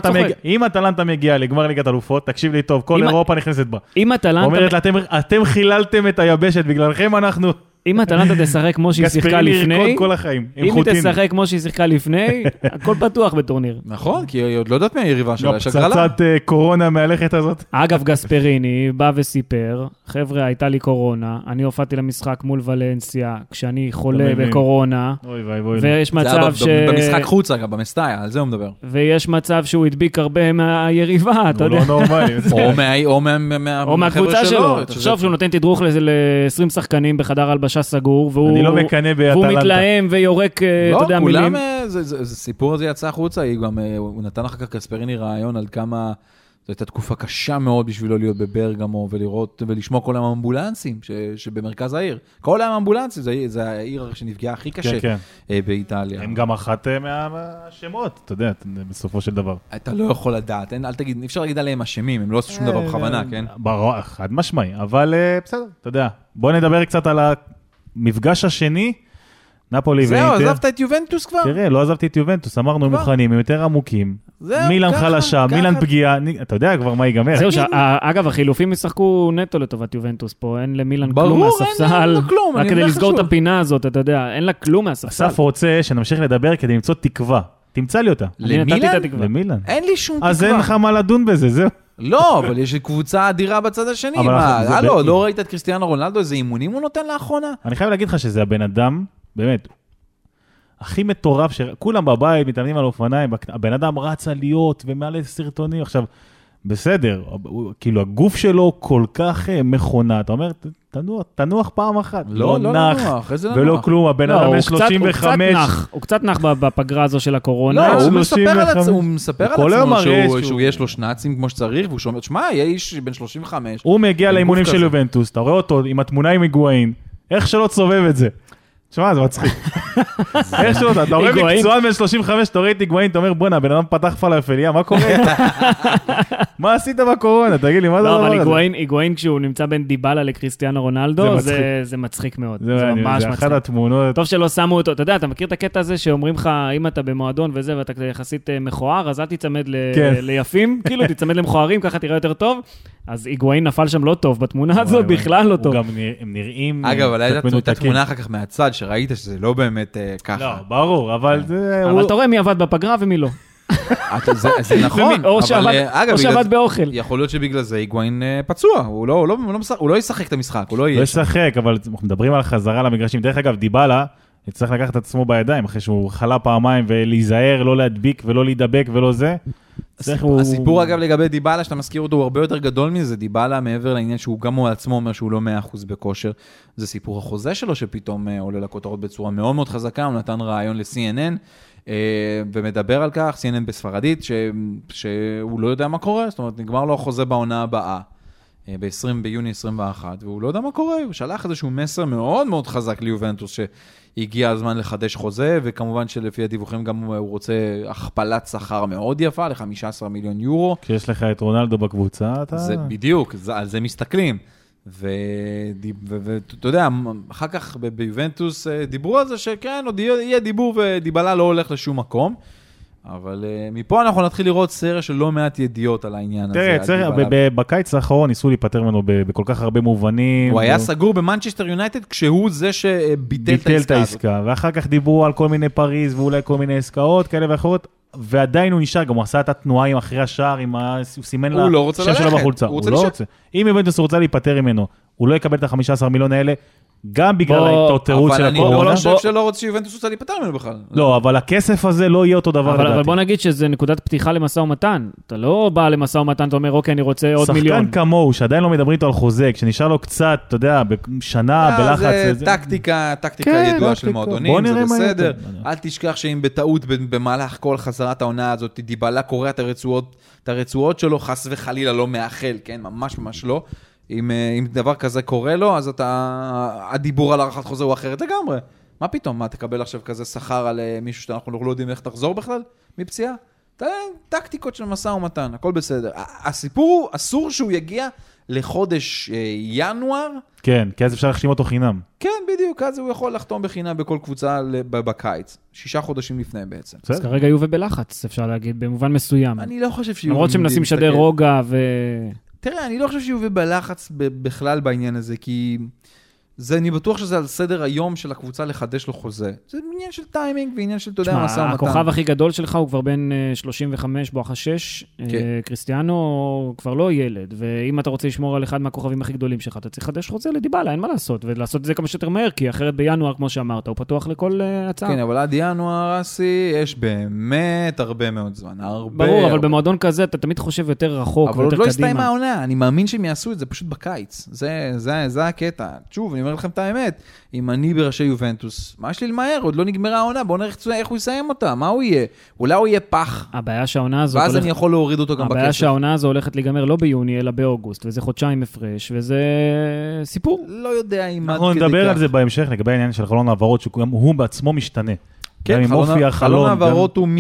אם הטלנטה מגיע לגמר ליגת אלופות, תקשיב לי טוב, כל אירופה נכנסת בה. אם הטלנטה... אומרת, אתם חיללתם את היבשת, בגללכם אנחנו... אם הטלנטה תשחק כמו שהיא שיחקה לפני, כל החיים, אם היא תשחק כמו שהיא שיחקה לפני, הכל פתוח בטורניר. נכון, כי היא עוד לא יודעת מהיריבה שלה, יש הגרלה. פצצת קורונה מהלכת הזאת. אגב, גספריני בא וסיפר, חבר'ה, הייתה לי קורונה, אני הופעתי למשחק מול ולנסיה, כשאני חולה בקורונה, ויש מצב ש... במשחק חוץ, אגב, במסטאיה, על זה הוא מדבר. ויש מצב שהוא הדביק הרבה מהיריבה, אתה יודע. הוא לא נורמלי. או מהקבוצה שלו. תחשוב שהוא נותן תדרוך ל-עשרים שחקנים בחדר הלבשה סגור, והוא, לא והוא מתלהם ויורק, לא, אתה יודע, כולם, מילים. זה, זה, זה סיפור הזה יצא החוצה, גם, הוא נתן אחר כך גספריני רעיון על כמה, זו הייתה תקופה קשה מאוד בשבילו להיות בברגמו, ולראות, ולשמוע כל היום אמבולנסים, ש, שבמרכז העיר. כל היום אמבולנסים, זה, זה העיר שנפגעה הכי קשה כן, כן. באיטליה. הם גם אחת מהשמות, אתה יודע, בסופו של דבר. אתה לא יכול לדעת, אין, אל תגיד, אפשר להגיד עליהם אשמים, הם לא עשו שום דבר בכוונה, כן? ברור, חד משמעי, אבל בסדר, אתה יודע. בוא נדבר קצת על המפגש השני, נפולי ואינטר. זהו, עזבת את יובנטוס כבר? תראה, לא עזבתי את יובנטוס, אמרנו הם מוכנים, הם יותר עמוקים. מילאן חלשה, מילאן פגיעה, אתה יודע כבר מה ייגמר. זהו, אגב, החילופים ישחקו נטו לטובת יובנטוס פה, אין למילאן כלום מהספסל, רק כדי לסגור את הפינה הזאת, אתה יודע, אין לה כלום מהספסל. אסף רוצה שנמשיך לדבר כדי למצוא תקווה. תמצא לי אותה. למילאן? למילאן. אין לי שום תקווה. אז אין לך מה לדון בזה, זהו. לא, אבל יש קבוצה אדירה בצד השני. מה, לא, לא ראית את קריסטיאנו רונלדו, איזה אימונים הוא נותן לאחרונה? אני חייב להגיד לך שזה הבן אדם, באמת, הכי מטורף, שכולם בבית מתאמנים על אופניים, הבן אדם רץ עליות ומעלה סרטונים, עכשיו, בסדר, כאילו הגוף שלו כל כך מכונה, אתה אומר, תנוח, תנוח פעם אחת, לא נח, ולא כלום, הבן אדם בן שלושים וחמש. הוא קצת נח בפגרה הזו של הקורונה. לא, הוא מספר על עצמו שיש לו שנאצים כמו שצריך, והוא שומע, שמע, יהיה איש בן שלושים וחמש. הוא מגיע לאימונים של יובנטוס, אתה רואה אותו עם התמונה עם היגואין, איך שלא תסובב את זה. תשמע, זה מצחיק. איך שלא, אתה רואה מקצוען בן שלושים וחמש, אתה רואה את היגואין, אתה אומר, בוא'נה, בן אדם פתח פלאפליה, מה קורה איתה? מה עשית בקורונה? תגיד לי, מה זה? לא, אבל היגואין כשהוא נמצא בין דיבלה לקריסטיאנו רונלדו, זה מצחיק מאוד. זה ממש מצחיק. זה אחת התמונות. טוב שלא שמו אותו. אתה יודע, אתה מכיר את הקטע הזה שאומרים לך, אם אתה במועדון וזה, ואתה יחסית מכוער, אז אל תצמד ליפים, כאילו, תצמד למכוערים, ככה תראה יותר טוב. אז היגואין נפל שם לא טוב, בתמונה הזאת בכלל לא טוב. גם הם נראים... אגב, אבל הייתה תמונה אחר כך מהצד, שראית שזה לא באמת ככה. לא, ברור, אבל זה... אבל אתה רואה מי עבד בפגרה ומי לא. זה נכון. או שעבד באוכל. יכול להיות שבגלל זה היגואין פצוע, הוא לא ישחק את המשחק, הוא לא יהיה. לא ישחק, אבל אנחנו מדברים על חזרה למגרשים. דרך אגב, דיבלה, צריך לקחת את עצמו בידיים, אחרי שהוא חלה פעמיים ולהיזהר, לא להדביק ולא להידבק ולא זה. הסיפור אגב לגבי דיבאלה, שאתה מזכיר אותו, הוא הרבה יותר גדול מזה, דיבאלה מעבר לעניין שהוא גם הוא עצמו אומר שהוא לא מאה אחוז בכושר, זה סיפור החוזה שלו שפתאום עולה לכותרות בצורה מאוד מאוד חזקה, הוא נתן רעיון ל-סי אן אן, ומדבר על כך, סי אן אן בספרדית, שהוא לא יודע מה קורה, זאת אומרת, נגמר לו החוזה בעונה הבאה, ב-עשרים ביוני עשרים ואחת, והוא לא יודע מה קורה, הוא שלח איזשהו מסר מאוד מאוד חזק ליובנטוס, שהגיע הזמן לחדש חוזה, וכמובן שלפי הדיווחים גם הוא רוצה הכפלת שכר מאוד יפה, ל-חמישה עשר מיליון יורו. כשיש לך את רונלדו בקבוצה, אתה... זה בדיוק, על זה מסתכלים. ואתה יודע, אחר כך ביובנטוס דיברו על זה שכן, עוד יהיה דיבור ודיבלה לא הולך לשום מקום. אבל uh, מפה אנחנו נתחיל לראות סריה של לא מעט ידיעות על העניין תראה, הזה. תראה, בקיץ האחרון ניסו להיפטר ממנו בכל כך הרבה מובנים. הוא היה סגור במנצ'סטר יונייטד כשהוא זה שביטל את העסקה. ביטל את העסקה, ואחר כך דיברו על כל מיני פריז ואולי כל מיני עסקאות כאלה ואחרות, ועדיין הוא נשאר, גם הוא עשה את התנועה עם אחרי השער, עם הסימן לשם שלו בחולצה. הוא לא רוצה. אם יובנטוס רוצה להיפטר ממנו, הוא לא יקבל את ה-חמישה עשר מיליון האלה, גם בגלל ההתעוררות של הקורונה. אבל אני לא חושב שלא רוצה שיובנטוס רוצה להיפטר ממנו בכלל. לא, אבל הכסף הזה לא יהיה אותו דבר לדעתי. אבל בוא נגיד שזה נקודת פתיחה למשא ומתן. אתה לא בא למשא ומתן, אתה אומר, אוקיי, אני רוצה עוד מיליון. שחקן כמוהו, שעדיין לא מדברים איתו על חוזה, כשנשאר לו קצת, אתה יודע, בשנה, בלחץ. זה טקטיקה, טקטיקה ידועה של מועדונים, זה בסדר. אל תשכח שאם בטעות במהלך כל חזרת העונה הזאת, דיבלה קורא את הרצועות שלו, חס וחלילה לא מאחל, כן, ממש ממש לא. אם, אם דבר כזה קורה לו, אז אתה, הדיבור על הערכת חוזה הוא אחרת לגמרי. מה פתאום? מה, תקבל עכשיו כזה שכר על מישהו שאנחנו לא יודעים איך תחזור בכלל מפציעה? טקטיקות של מסע ומתן, הכל בסדר. הסיפור הוא, אסור שהוא יגיע לחודש ינואר. כן, כי אז אפשר להחתים אותו חינם. כן, בדיוק, אז הוא יכול לחתום בחינם בכל קבוצה בקיץ. שישה חודשים לפני בעצם. אז כרגע יובה בלחץ, אפשר להגיד, במובן מסוים. אני לא חושב שיובה... למרות שמנסים לשדר רוגע ו... תראה, אני לא חושב שיובה בלחץ בכלל בעניין הזה, כי זה, אני בטוח שזה על סדר היום של הקבוצה לחדש לו חוזה. זה עניין של טיימינג ועניין של, אתה יודע, מסע ומתן. הכוכב הכי גדול שלך הוא כבר בין שלושים וחמש בואכה שש, קריסטיאנו כבר לא ילד, ואם אתה רוצה לשמור על אחד מהכוכבים הכי גדולים שלך, אתה צריך לחדש חוזה לדיבלה, אין מה לעשות, ולעשות את זה כמה שיותר מהר, כי אחרת בינואר, כמו שאמרת, הוא פתוח לכל הצעה. כן, אבל עד ינואר, אסי, יש באמת הרבה מאוד זמן, הרבה. ברור, אבל במועדון כזה אתה תמיד חושב יותר רחוק ויותר קדימה. אבל עוד לא הסתיימה העונה, אני מאמין שהם יעשו את זה פשוט בקיץ. זה, זה, זה הקטע. שוב, אני אומר לכם את האמת, אם אני בראשי יובנטוס, מה יש לי למהר? עוד לא נגמרה העונה, בואו נראה איך הוא יסיים אותה, מה הוא יהיה? אולי הוא יהיה פח. הבעיה שהעונה הזאת... ואז אני יכול להוריד אותו גם בכסף. הבעיה שהעונה הזו הולכת להיגמר לא ביוני, אלא באוגוסט, וזה חודשיים הפרש, וזה סיפור. לא יודע אם... אנחנו נדבר על זה בהמשך, לגבי העניין של חלון העברות, שהוא בעצמו משתנה. כן, חלון העברות הוא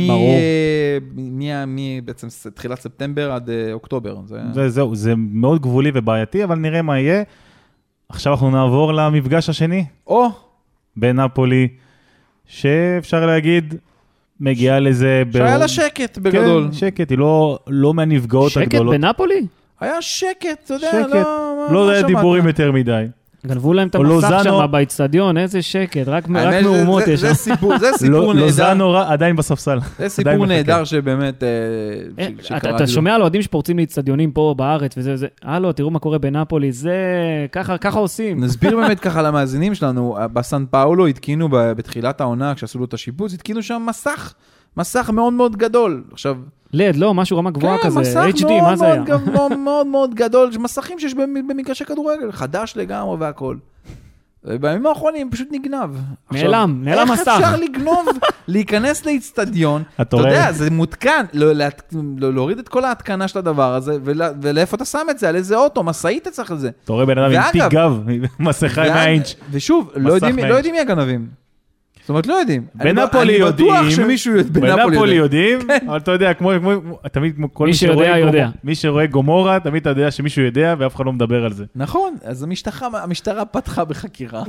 מ... בעצם תחילת ספטמבר עד אוקטובר. זהו, זה מאוד גבולי ובעייתי, אבל נראה מה יהיה. עכשיו אנחנו נעבור למפגש השני. או. בנפולי, שאפשר להגיד, מגיעה לזה... שהיה לה שקט בגדול. כן, שקט, היא לא, לא מהנפגעות הגדולות. שקט בנפולי? היה שקט, אתה יודע, שקט. לא... לא היה דיבורים יותר מדי. גנבו להם את המסך שם באצטדיון, איזה שקט, רק מהומות יש. זה סיפור נהדר. לוזאנו עדיין בספסל. זה סיפור נהדר שבאמת... אתה שומע על אוהדים שפורצים לאצטדיונים פה בארץ, וזה, הלו, תראו מה קורה בנפולי, זה, ככה עושים. נסביר באמת ככה למאזינים שלנו, בסן פאולו התקינו בתחילת העונה, כשעשו לו את השיפוץ, התקינו שם מסך, מסך מאוד מאוד גדול. עכשיו... לד, לא, משהו רמה גבוהה כזה, אייץ' די, מה זה היה? כן, מסך מאוד מאוד מאוד גדול, מסכים שיש במגרשי כדורגל, חדש לגמרי והכל. בימים האחרונים פשוט נגנב. נעלם, נעלם מסך. איך אפשר לגנוב, להיכנס לאצטדיון, אתה יודע, זה מותקן, להוריד את כל ההתקנה של הדבר הזה, ולאיפה אתה שם את זה, על איזה אוטו, מסעית אתה צריך לזה. אתה רואה בן אדם עם תיק גב, מסכה עם האינץ'. ושוב, לא יודעים מי הגנבים. זאת אומרת, לא יודעים. בנפולי יודעים, אני בטוח שמישהו בנפולי יודעים, אבל אתה יודע, כמו, תמיד, מי שיודע, יודע. מי שרואה גומורה, תמיד אתה יודע שמישהו יודע, ואף אחד לא מדבר על זה. נכון, אז המשטרה פתחה בחקירה.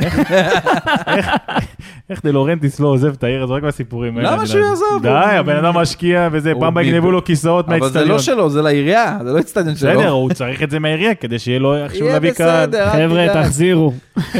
איך דה לורנטיס לא עוזב את העיר, אז רק מהסיפורים האלה. למה שהוא יעזוב? די, הבן אדם משקיע, וזה, פעם בגנבו לו כיסאות מהאצטדיון. אבל זה לא שלו, זה לעירייה, זה לא אצטדיון שלו. בסדר, הוא צריך את זה מהעירייה, כדי שיהיה לו איכשהו להביא קהל. חבר'ה, תחזירו.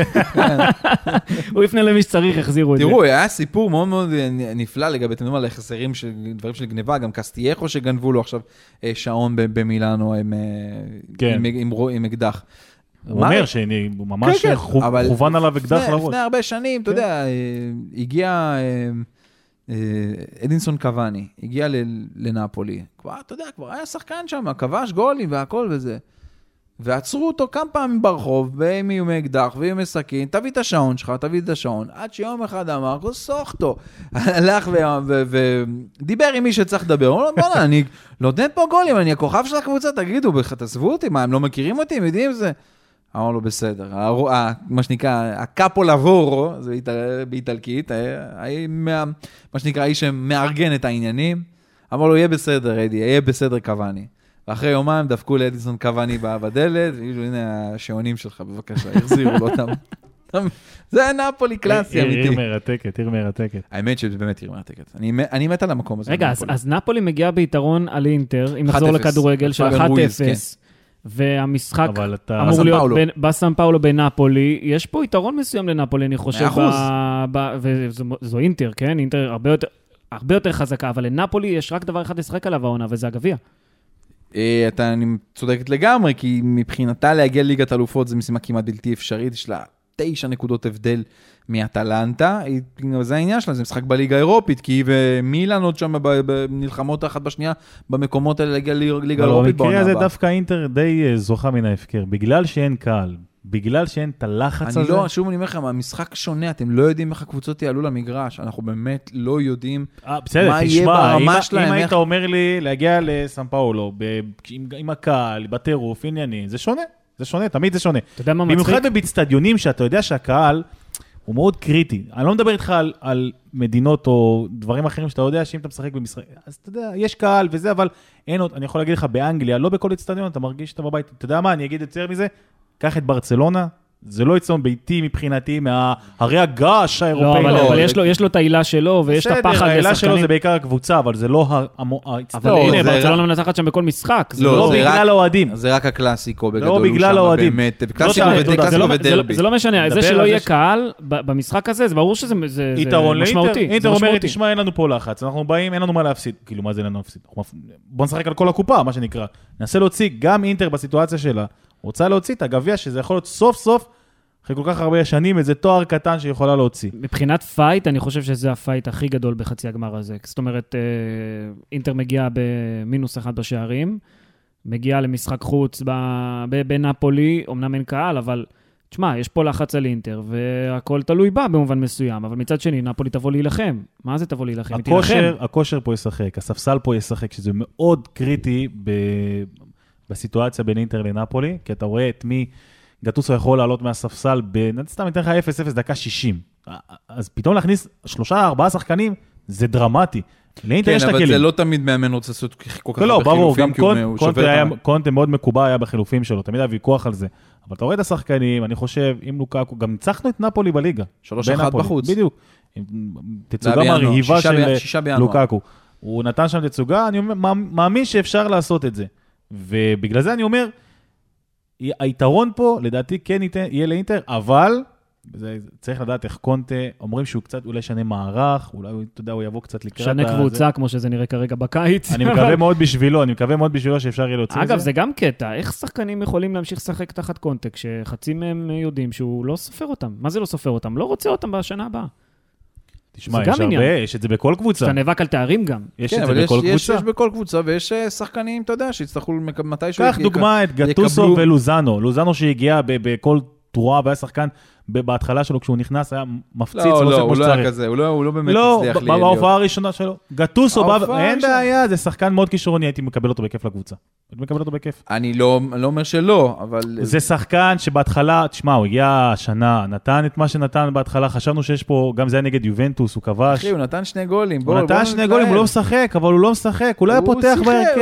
הוא יפנה למי שצריך, יחזירו את זה. תראו, היה סיפור מאוד מאוד נפלא לגבי, אתם יודעים על החזרים של דברים של גניבה, גם קסטייחו שגנבו לו עכשיו שעון במילאנו עם אקדח. הוא אומר שהוא ממש כוון עליו אקדח לראש. לפני הרבה שנים, אתה יודע, הגיע אדינסון קוואני, הגיע לנאפולי, כבר, אתה יודע, כבר היה שחקן שם, כבש גולים והכל וזה. ועצרו אותו כמה פעמים ברחוב, ועם איומי אקדח ועם סכין, תביא את השעון שלך, תביא את השעון, עד שיום אחד אמר, סוחטו, הלך ודיבר עם מי שצריך לדבר, הוא לא, בוא'נה, אני נותן פה גולים, אני הכוכב של הקבוצה, תגידו, תעזבו אותי, מה, הם לא מכירים אותי, הם יודעים זה? אמר לו, בסדר, מה שנקרא, הקאפו לבורו, זה באיטלקית, מה שנקרא, האיש שמארגן את העניינים, אמר לו, יהיה בסדר, אדי, יהיה בסדר קוואני. ואחרי יומיים דפקו לאדינסון קוואני בדלת, ואילו, הנה השעונים שלך, בבקשה, החזירו לו אותם. זה היה נאפולי קלאסי, אמיתי. עיר מרתקת, עיר מרתקת. האמת שזה באמת עיר מרתקת. אני מת על המקום הזה. רגע, אז נאפולי מגיע ביתרון על אינטר, אם נחזור לכדורגל של אחת אפס, והמשחק אמור להיות בסן פאולו בנאפולי, יש פה יתרון מסוים לנאפולי, אני חושב, וזו אינטר, כן? אינטר הרבה יותר חזקה, אבל לנאפולי יש רק דבר אחד לשחק עליו העונה, וזה הגביע. אתה צודקת לגמרי, כי מבחינתה להגיע ליגת אלופות זה משימה כמעט בלתי אפשרית, יש לה תשע נקודות הבדל מאטלנטה, זה העניין שלה, זה משחק בליגה האירופית, כי היא ומילאן עוד שם בנלחמות אחת בשנייה, במקומות האלה להגיע ליגה האירופית בעונה הבאה. במקרה הזה דווקא אינטר די זוכה מן ההפקר, בגלל שאין קהל, בגלל שאין את הלחץ הזה. אני לא, שוב אני אומר לכם, המשחק שונה, אתם לא יודעים איך הקבוצות יעלו למגרש, אנחנו באמת לא יודעים מה יהיה ברמה שלהם. אם היית אומר לי להגיע לסן פאולו, עם הקהל, בטירוף, ענייני, זה שונה, זה שונה, תמיד זה שונה. במיוחד באצטדיונים שאתה יודע שהקהל הוא מאוד קריטי. אני לא מדבר איתך על, על מדינות או דברים אחרים שאתה יודע שאם אתה משחק במשחק, אז אתה יודע, יש קהל וזה, אבל אין עוד, אני יכול להגיד לך באנגליה, לא בכל אצטדיון, אתה מרגיש שאתה בבית, אתה יודע מה, אני אגיד יותר מזה, קח את ברצלונה, זה לא יצטדיון ביתי מבחינתי, מהרי הגעש האירופאי. לא, אבל יש לו את העילה שלו, ויש את הפחד לשחקנים. העילה שלו זה בעיקר הקבוצה, אבל זה לא האצטדיון. אבל הנה, ברצלונה מנצחת שם בכל משחק. לא בגלל האוהדים. זה רק הקלאסיקו בגדול. לא בגלל האוהדים. קלאסיקו ודרבי. זה לא משנה, זה שלא יהיה קהל במשחק הזה, זה ברור שזה משמעותי. אינטר אומרת, תשמע, אין לנו פה לחץ, אנחנו באים, אין לנו מה להפסיד. כאילו, מה זה אין לנו להפסיד? בוא נשחק על כל הקופה, מה שנקרא. ננסה להוציא גם אינטר בסיטואציה שלה, רוצה להוציא את הגביע, שזה יכול להיות סוף סוף, אחרי כל כך הרבה שנים, איזה תואר קטן שיכולה להוציא. מבחינת פייט, אני חושב שזה הפייט הכי גדול בחצי הגמר הזה. זאת אומרת, אינטר מגיע במינוס אחד בשערים, מגיע למשחק חוץ בנאפולי, אמנם אין קהל, אבל תשמע, יש פה לחץ על אינטר, והכל תלוי בה במובן מסוים, אבל מצד שני, נאפולי תבוא להילחם. מה זה תבוא להילחם? הכושר, הכושר פה ישחק, הספסל פה ישחק, שזה מאוד קריטי ב... בסיטואציה בין אינטר לנאפולי, כי אתה רואה את מי גטוסו יכול לעלות מהספסל, סתם ניתן לך אפס אפס דקה שישים. אז פתאום להכניס שלושה, ארבעה שחקנים, זה דרמטי. לאינטר יש את הכלים. כן, אבל זה לא תמיד מאמן רוצה לעשות כל כך הרבה חילופים, כי הוא שובר את ה... קונטה מאוד מקובע היה בחילופים שלו, תמיד היה ויכוח על זה. אבל אתה רואה את השחקנים, אני חושב, אם לוקאקו, גם ניצחנו את נאפולי בליגה. שלוש אחת בחוץ. בדיוק. תצוגה מרהיבה של לוקאקו. הוא נתן שם תצוגה, אני מאמין שאפשר לעשות את זה. ובגלל זה אני אומר, היתרון פה, לדעתי, כן יהיה לאינטר, אבל, צריך לדעת איך קונטה, אומרים שהוא קצת אולי שנה מערך, אולי, אתה יודע, הוא יבוא קצת לקראת. שנה קבוצה, כמו שזה נראה כרגע בקיץ. אני מקווה מאוד בשבילו, אני מקווה מאוד בשבילו שאפשר יהיה להוציא את זה. אגב, זה גם קטע, איך שחקנים יכולים להמשיך לשחק תחת קונטה, כשחצי מהם יודעים שהוא לא סופר אותם. מה זה לא סופר אותם? לא רוצה אותם בשנה הבאה. תשמע, יש הרבה, יש את זה בכל קבוצה. שאתה נאבק על תארים גם. יש את זה בכל קבוצה. יש בכל קבוצה, ויש שחקנים, אתה יודע, שיצטרכו מתישהו... קח דוגמה את גטוסו ולוזנו. לוזנו שהגיע בכל תרועה, והיה שחקן בהתחלה שלו, כשהוא נכנס, היה מפציץ. לא, לא, הוא לא היה כזה, הוא לא באמת הצליח להיות. לא, בהופעה הראשונה שלו. גטוסו, אין בעיה, זה שחקן מאוד כישרוני, הייתי מקבל אותו בכיף לקבוצה. הייתי מקבל אותו בכיף. אני לא אומר שלא, אבל... זה שחקן שבהתחלה, תשמע, הוא הגיע השנה, נתן את מה שנתן בהתחלה, חשבנו שיש פה, גם זה היה נגד יובנטוס, הוא כבש. אחי, הוא נתן שני גולים. הוא נתן שני גולים, הוא לא משחק, אבל הוא לא משחק, הוא לא היה פותח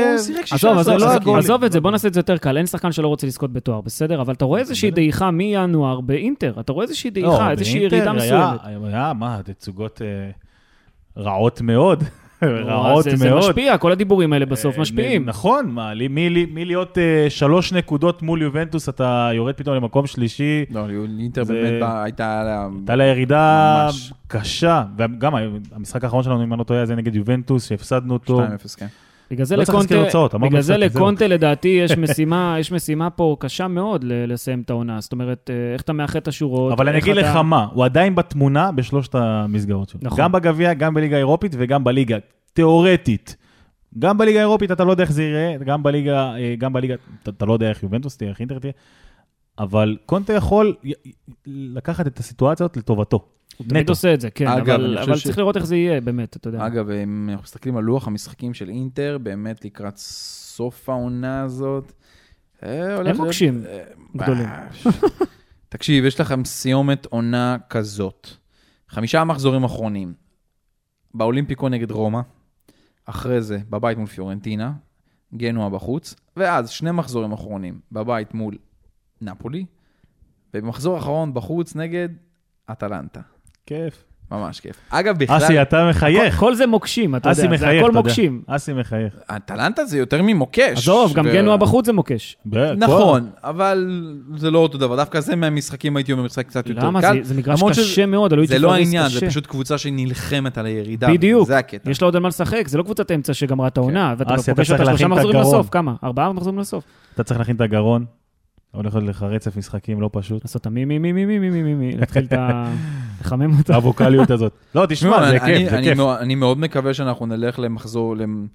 בהרכב. עזוב את זה, בוא נעשה את זה יותר קל. אין שחקן שלא רוצה לזכות בתואר, בסדר? אבל אתה רואה איזושהי דעיכה מינואר באינטר, אתה רואה איזושהי דעיכה, איזושהי ירידה מסוימת. היה, מה, תצוגות רעות מאוד. רעות מאוד. זה משפיע, כל הדיבורים האלה בסוף משפיעים. נכון, מי להיות שלוש נקודות מול יובנטוס, אתה יורד פתאום למקום שלישי. לא, אינטר באמת הייתה... הייתה לה ירידה קשה, וגם המשחק האחרון שלנו, אם אני לא טועה, זה נגד יובנטוס, שהפסדנו אותו. שתיים אפס, כן. בגלל זה לקונטה, בגלל זה לקונטה לדעתי יש משימה, יש משימה פה קשה מאוד לסיים את העונה. זאת אומרת, איך אתה מאחד את השורות. אבל אני אגיד לך מה, הוא עדיין בתמונה בשלושת המסגרות שלו. גם בגביע, גם בליגה האירופית וגם בליגה תיאורטית. גם בליגה האירופית אתה לא יודע איך זה יראה, גם בליגה, גם בליגה, אתה לא יודע איך יובנטוס תהיה, איך אינטר תהיה, אבל קונטה יכול לקחת את הסיטואציות לטובתו. הוא תמיד עושה את זה, כן, אגב, אבל, אבל ש... צריך לראות איך זה יהיה, באמת, אתה יודע. אגב, אם אנחנו מסתכלים על לוח המשחקים של אינטר, באמת לקראת סוף העונה הזאת, הם מוקשים גדולים. תקשיב, יש לכם סיומת עונה כזאת. חמישה מחזורים אחרונים. באולימפיקו נגד רומא, אחרי זה בבית מול פיורנטינה, גנואה בחוץ, ואז שני מחזורים אחרונים, בבית מול נפולי, ובמחזור האחרון בחוץ נגד אטלנטה. כיף. ממש כיף. אגב, בכלל... אסי, אתה מחייך. כל זה מוקשים, אתה יודע. זה הכל מוקשים. אסי מחייך. אטלנטה זה יותר ממוקש. עזוב, גם גנואה בחוץ זה מוקש. נכון, אבל זה לא אותו דבר. דווקא זה מהמשחקים הייתי אומר משחק קצת יותר קל. למה? זה מגרש קשה מאוד. זה לא העניין, זה פשוט קבוצה שנלחמת על הירידה. בדיוק. זה הקטע. יש לה עוד על מה לשחק. זה לא קבוצת אמצע שגמרה את העונה. ואתה פוגש אותה שלושה מחזורים לסוף. כמה? ארבעה מחזורים לסוף. אתה צריך להכין את הגרון. הולך לך רצף משחקים לא פשוט. לעשות את מי, מי, מי, מי, מי, מי, מי, מי, להתחיל את לחמם אותה. הווקליות הזאת. לא, תשמע, זה כיף, זה כיף. אני מאוד מקווה שאנחנו נלך למחזור,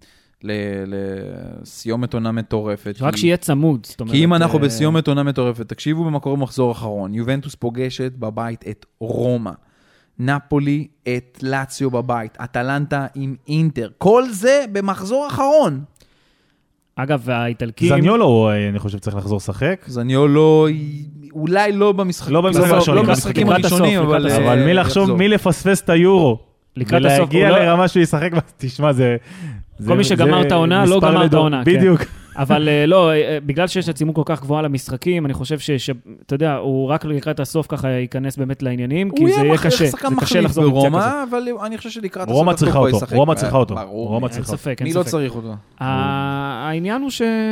לסיומת עונה מטורפת. רק שיהיה צמוד. כי אם אנחנו בסיומת עונה מטורפת, תקשיבו במקור מחזור אחרון, יובנטוס פוגשת בבית את רומא, נפולי את לאציו בבית, אטלנטה עם אינטר. כל זה במחזור אחרון. אגב, האיטלקים... זניולו, אני חושב, צריך לחזור לשחק. זניולו, אולי לא במשחקים. לא במשחקים הראשונים, אבל... אבל מי לחשוב, מי לפספס את היורו? לקראת הסוף. ולהגיע לרמה שהוא ישחק, תשמע, זה... כל מי שגמר את העונה, לא גמר את העונה. בדיוק. אבל לא, בגלל שיש הצימות כל כך גבוהה למשחקים, אני חושב שאתה יודע, הוא רק לקראת הסוף ככה ייכנס באמת לעניינים, כי זה יהיה קשה. זה קשה לחזור ברומא, אבל אני חושב שלקראת הסוף... רומא צריכה אותו, רומא צריכה אותו. אין ספק, אין מי לא צריך אותו? העניין הוא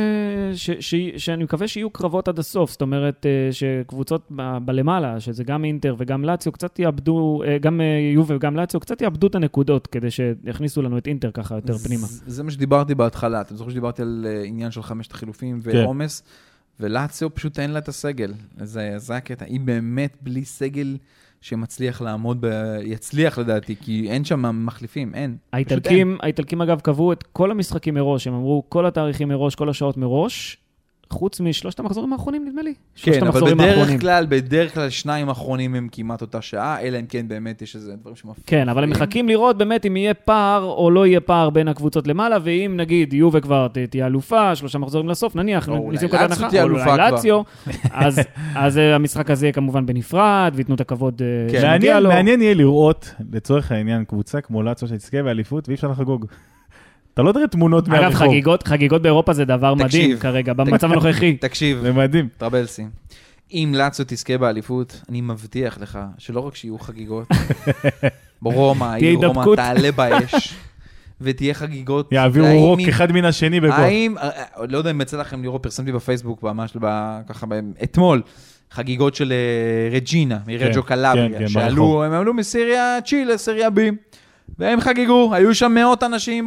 שאני מקווה שיהיו קרבות עד הסוף, זאת אומרת שקבוצות בלמעלה, שזה גם אינטר וגם לאציו, קצת יאבדו, גם יובה וגם לאציו, קצת יאבדו את הנקודות, כדי שיכניסו לנו את אינטר ככה יותר פנימה. זה מה שדיברתי בהתחלה. אתם זוכרים שדיברתי על עניין של חמשת החילופים ועומס, ולאציו פשוט אין לה את הסגל. זה, זה הקטע. היא באמת בלי סגל שמצליח לעמוד, ב... יצליח לדעתי, כי אין שם מחליפים, אין. האיטלקים, האיטלקים אגב קבעו את כל המשחקים מראש, הם אמרו כל התאריכים מראש, כל השעות מראש, חוץ משלושת המחזורים האחרונים, נדמה לי. כן, אבל בדרך כלל, בדרך כלל שניים האחרונים הם כמעט אותה שעה, אלא אם כן באמת יש איזה דברים שמפריעים. כן, אבל הם מחכים לראות באמת אם יהיה פער או לא יהיה פער בין הקבוצות למעלה, ואם נגיד יובה כבר תהיה אלופה, שלושה מחזורים לסוף, נניח, או אולי לאציו, אז המשחק הזה יהיה כמובן בנפרד, ויתנו את הכבוד שמגיע לו. מעניין יהיה לראות, לצורך העניין, קבוצה כמו לאציו שתזכה באליפות, ואי אפשר לחגוג. אתה לא תראה תמונות מהרחוב. אגב, חגיגות, חגיגות באירופה זה דבר מדהים כרגע, במצב הנוכחי. תקשיב, זה מדהים. טרבלסי. אם לאציו תזכה באליפות, אני מבטיח לך שלא רק שיהיו חגיגות, ברומא, רומא תעלה באש, ותהיה חגיגות. יעבירו רוק אחד מן השני בכוח. האם, לא יודע אם יצא לכם לראות, פרסמתי בפייסבוק, ממש ככה, אתמול, חגיגות של רג'ינה, מרג'ו קלבריה, שעלו, הם עלו מסיריה צ'ילה, סיריה בי. והם חגיגו, היו שם מאות אנשים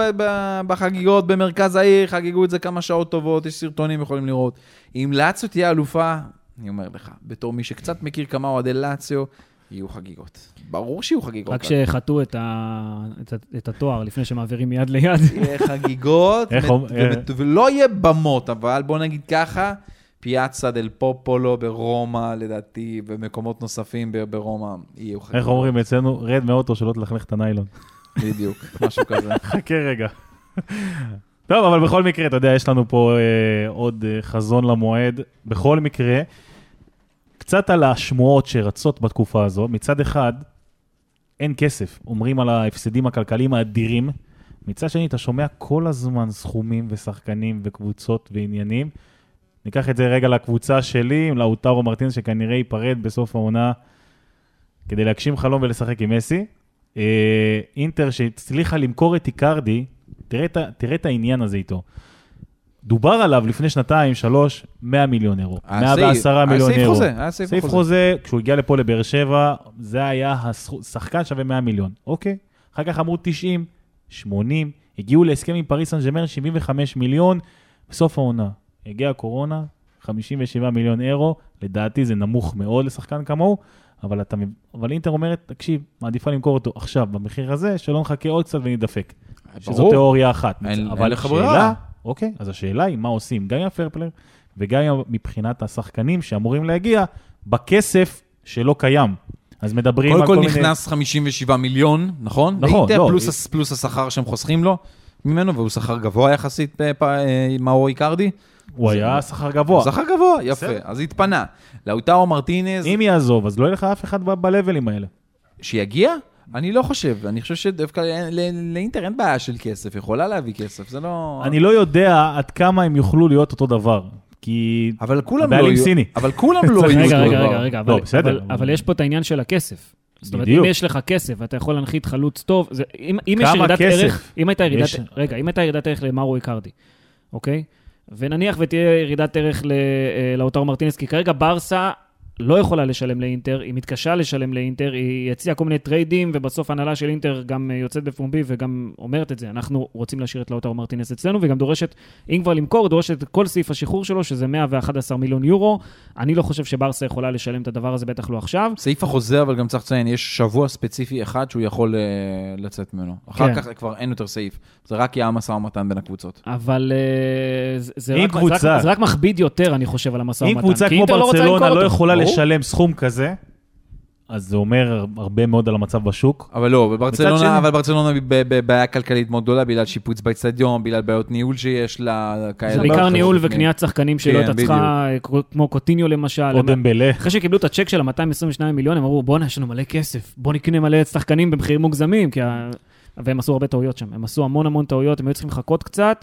בחגיגות במרכז העיר, חגיגו את זה כמה שעות טובות, יש סרטונים יכולים לראות. אם לאציו תהיה אלופה, אני אומר לך, בתור מי שקצת מכיר כמה אוהדי לאציו, יהיו חגיגות. ברור שיהיו חגיגות. רק שחטאו את, ה... את, ה... את התואר לפני שמעבירים מיד ליד. יהיה חגיגות, ו... ולא יהיה במות, אבל בוא נגיד ככה, פיאצה דל פופולו ברומא, לדעתי, ומקומות נוספים ברומא, יהיו חגיגות. איך אומרים אצלנו? רד מאוטו שלא תלכלך את הניילון. בדיוק, משהו כזה. חכה רגע. טוב, אבל בכל מקרה, אתה יודע, יש לנו פה אה, עוד אה, חזון למועד. בכל מקרה, קצת על השמועות שרצות בתקופה הזו. מצד אחד, אין כסף. אומרים על ההפסדים הכלכליים האדירים. מצד שני, אתה שומע כל הזמן סכומים ושחקנים וקבוצות ועניינים. ניקח את זה רגע לקבוצה שלי, עם לאוטרו מרטינס, שכנראה ייפרד בסוף העונה, כדי להגשים חלום ולשחק עם מסי. אינטר שהצליחה למכור את איקרדי, תראה, תראה את העניין הזה איתו. דובר עליו לפני שנתיים, שלוש, מאה מיליון אירו. מאה ועשרה מיליון אירו. סעיף חוזה, כשהוא הגיע לפה לבאר שבע, זה היה השחקן שווה מאה מיליון. אוקיי? אחר כך אמרו תשעים, שמונים, הגיעו להסכם עם פריס סן ז'רמן שבעים וחמישה מיליון, בסוף העונה. הגיעה הקורונה, חמישים ושבעה מיליון אירו, לדעתי זה נמוך מאוד לשחקן כמוהו, אבל, אתה, אבל אינטר אומרת, תקשיב, מעדיפה למכור אותו עכשיו במחיר הזה, שלא נחכה עוד קצת ונדפק. שזו תיאוריה אחת. אין, אבל השאלה, אוקיי, אז השאלה היא מה עושים, גם עם הפרפלר, וגם מבחינת השחקנים שאמורים להגיע, בכסף שלא קיים. אז מדברים קודם על כל כל נכנס מיני... חמישים ושבעה מיליון, נכון? נכון, לא. פלוס, פלוס השכר שהם חוסכים לו ממנו, והוא שכר גבוה יחסית מאורי קרדי. הוא היה שכר גבוה. שכר גבוה, יפה. אז התפנה. לאוטרו מרטינז... אם יעזוב, אז לא ילך אף אחד בלבלים האלה. שיגיע? אני לא חושב. אני חושב שדווקא לאינטר אין בעיה של כסף. יכולה להביא כסף, זה לא... אני לא יודע עד כמה הם יוכלו להיות אותו דבר. כי... אבל כולם לא... הבעלים סיני. אבל כולם לא יהיו... רגע, רגע, רגע, רגע. לא, בסדר. אבל יש פה את העניין של הכסף. זאת אומרת, אם יש לך כסף, ואתה יכול להנחית חלוץ טוב, אם יש ירידת ערך... אם הייתה ירידת... רגע, אם הייתה ירידת ערך למארו איקרדי, אוקיי? ונניח ותהיה ירידת ערך לאוטרו מרטינס, כי כרגע ברסה לא יכולה לשלם לאינטר, היא מתקשה לשלם לאינטר, היא הציעה כל מיני טריידים, ובסוף הנהלה של אינטר גם יוצאת בפומבי, וגם אומרת את זה, אנחנו רוצים להשאיר את לאוטרו מרטינס אצלנו, וגם דורשת, אם כבר למכור, דורשת את כל סעיף השחרור שלו, שזה מאה ואחד עשר מיליון יורו, אני לא חושב שברסה יכולה לשלם את הדבר הזה, בטח לא עכשיו. סעיף החוזה, אבל גם צריך לציין, יש שבוע ספציפי אחד שהוא יכול uh, לצאת ממנו. אחר כך כבר אין יותר סעיף. זה רק יהיה המשא ומתן בין הקבוצות. אבל uh, זה, רק, קבוצה, זה, רק, זה רק מכביד יותר, אני חושב, על המשא ומתן. אם קבוצה כמו ברצלונה לא יכולה לשלם סכום כזה, אז זה אומר הרבה מאוד על המצב בשוק. אבל לא, בברצלונה, אבל ברצלונה בבעיה כלכלית מאוד גדולה, בגלל שיפוץ באצטדיון, בגלל בעיות ניהול שיש לה, זה בעיקר ניהול וקניית שחקנים שלא הייתה צריכה, כמו קוטיניו למשל. או דמבלה. אחרי שקיבלו את הצ'ק של מאתיים עשרים ושניים מיליון, הם אמרו, בוא יש לנו מלא כסף, בוא נקנה מלא שחקנים במחירים מוגזמים, והם עשו הרבה טעויות שם, הם עשו המון המון טעויות, הם היו צריכים לחכות קצת,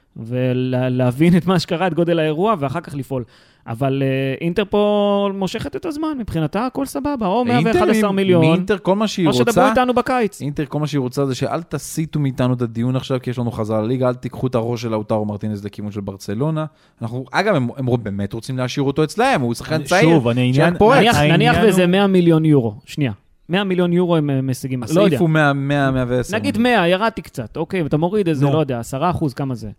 ולהבין את מה שקרה, את גודל האירוע, ואחר כך לפעול. אבל אינטר פה מושכת את הזמן, מבחינתה הכל סבבה, או מאה ואחד עשר מיליון, אינטר כל מה שהיא או רוצה, שדברו איתנו בקיץ. אינטר כל מה שהיא רוצה זה שאל תסיטו מאיתנו את הדיון עכשיו, כי יש לנו חזרה לליגה, אל תיקחו את הראש של לאוטרו מרטינז לכיוון של ברצלונה. אנחנו, אגב, הם, הם באמת רוצים להשאיר אותו אצלהם, הוא שחקן צעיר. שוב, אני עניין, נניח, נניח וזה מאה מיליון יורו, שנייה. מאה מיליון יורו הם משיגים, לא יודע. הסעיף הוא מאה, מאה, מאה ועשר. נגיד מאה, ירדתי קצת, אוקיי, ואתה מוריד איזה, לא יודע, עשרה אחוז, כמה זה.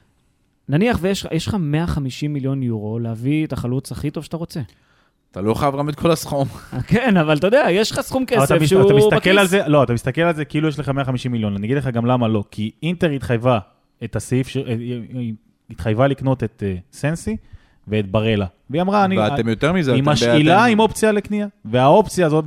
נניח ויש לך מאה וחמישים מיליון יורו להביא את החלוץ הכי טוב שאתה רוצה. אתה לא חייב גם את כל הסכום. כן, אבל אתה יודע, יש לך סכום כסף שהוא בכיס. לא, אתה מסתכל על זה כאילו יש לך מאה וחמישים מיליון. אני אגיד לך גם למה לא. כי אינטר התחייבה את הסעיף, התחייבה לקנות את סנסי ואת ברלה. והיא אמרה, ואתם יותר מזה, היא משאילה עם אופציה לקנייה. והאופציה הזאת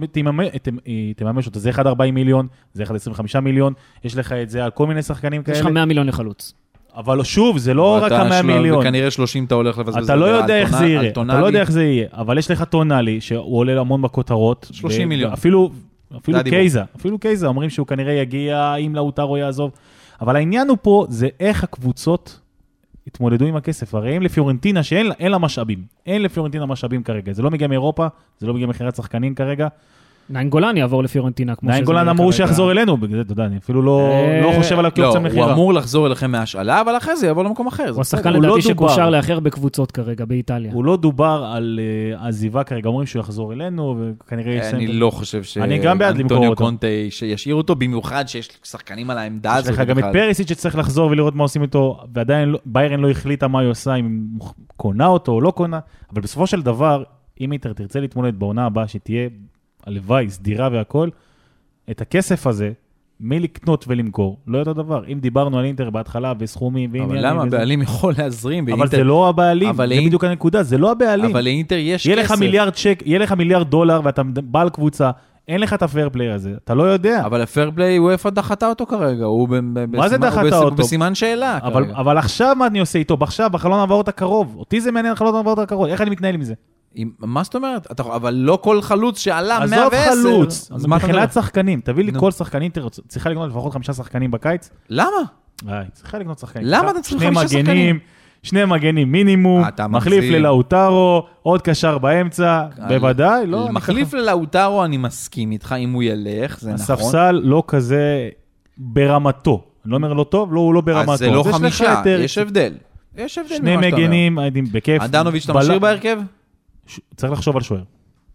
תממש אותה. זה אחד ארבעים מיליון, זה אחד עשרים וחמישה מיליון. יש לך את זה על כל מיני שחקנים כאלה. יש לך מאה מיליון לחלוץ. אבל שוב, זה לא רק המאה מיליון. וכנראה שלושים אתה הולך לבזבז. אתה לא יודע איך זה יהיה, אתה לא יודע איך זה יהיה, אבל יש לך טונאלי, שהוא עולה המון בכותרות. שלושים מיליון. אפילו קייזה, אפילו קייזה, אומרים שהוא כנראה יגיע, אם לאוטרו יעזוב. אבל העניין הוא פה, זה איך הקבוצות התמודדו עם הכסף. הרי אם לפיורנטינה, שאין לה משאבים, אין לפיורנטינה משאבים כרגע. זה לא מגיע מאירופה, זה לא מגיע מחירת שחקנים כרגע. ניינגולן יעבור לפיורנטינה, כמו שזה... ניינגולן אמרו שיחזור אלינו, בגלל זה, אתה יודע, אני אפילו לא חושב על הקלופציה מחירה. הוא אמור לחזור אליכם מהשאלה, אבל אחרי זה יעבור למקום אחר. הוא השחקן לדעתי שקושר לאחר בקבוצות כרגע, באיטליה. הוא לא דובר על עזיבה כרגע, אומרים שהוא יחזור אלינו, וכנראה... אני לא חושב שאנטוניו קונטה שישאיר אותו, במיוחד שיש שחקנים על העמדה הזאת. יש לך גם את פריסיץ' שצריך לחזור ולראות מה עושים איתו, ועדיין ביירן לא החליטה מה היא עושה, אם קונה אותו או לא קונה, אבל בסופו של דבר, אם היא תרצה להתמודד בעונה הבאה, שתהיה הלוואי, סדירה והכל, את הכסף הזה, מי לקנות ולמכור, לא אותו דבר. אם דיברנו על אינטר בהתחלה, בסכומים, אבל למה? הבעלים יכול להזרים. אבל זה לא הבעלים, זה בדיוק הנקודה, זה לא הבעלים. אבל לאינטר יש כסף. יהיה לך מיליארד דולר, ואתה בעל קבוצה, אין לך את הפייר פליי הזה, אתה לא יודע. אבל הפייר פליי, הוא איפה דחתה אותו כרגע? מה זה דחתה אותו? הוא בסימן שאלה כרגע. אבל עכשיו מה אני עושה איתו? עכשיו, בחלון העברות הקרוב. אותי זה מעניין חלון העברות הקרוב. איך אני מתנהל עם זה? מה זאת אומרת? אבל לא כל חלוץ שעלה מאה ועשר. עזוב חלוץ. אז מבחינת שחקנים, תביא לי כל שחקנים, צריכה לקנות לפחות חמישה שחקנים בקיץ. למה? צריכה לקנות שחקנים. למה אתה צריך חמישה שחקנים? שני מגנים מינימום, מחליף ללאוטרו, עוד קשר באמצע, בוודאי, לא. מחליף ללאוטרו, אני מסכים איתך, אם הוא ילך, זה נכון. הספסל לא כזה ברמתו. אני לא אומר לא טוב, לא, הוא לא ברמתו. אז זה לא חמישה, יש הבדל. יש הבדל. שני מגנים, בכיף. אדנוביץ' אתה משאיר בהרכב? צריך לחשוב על שוער.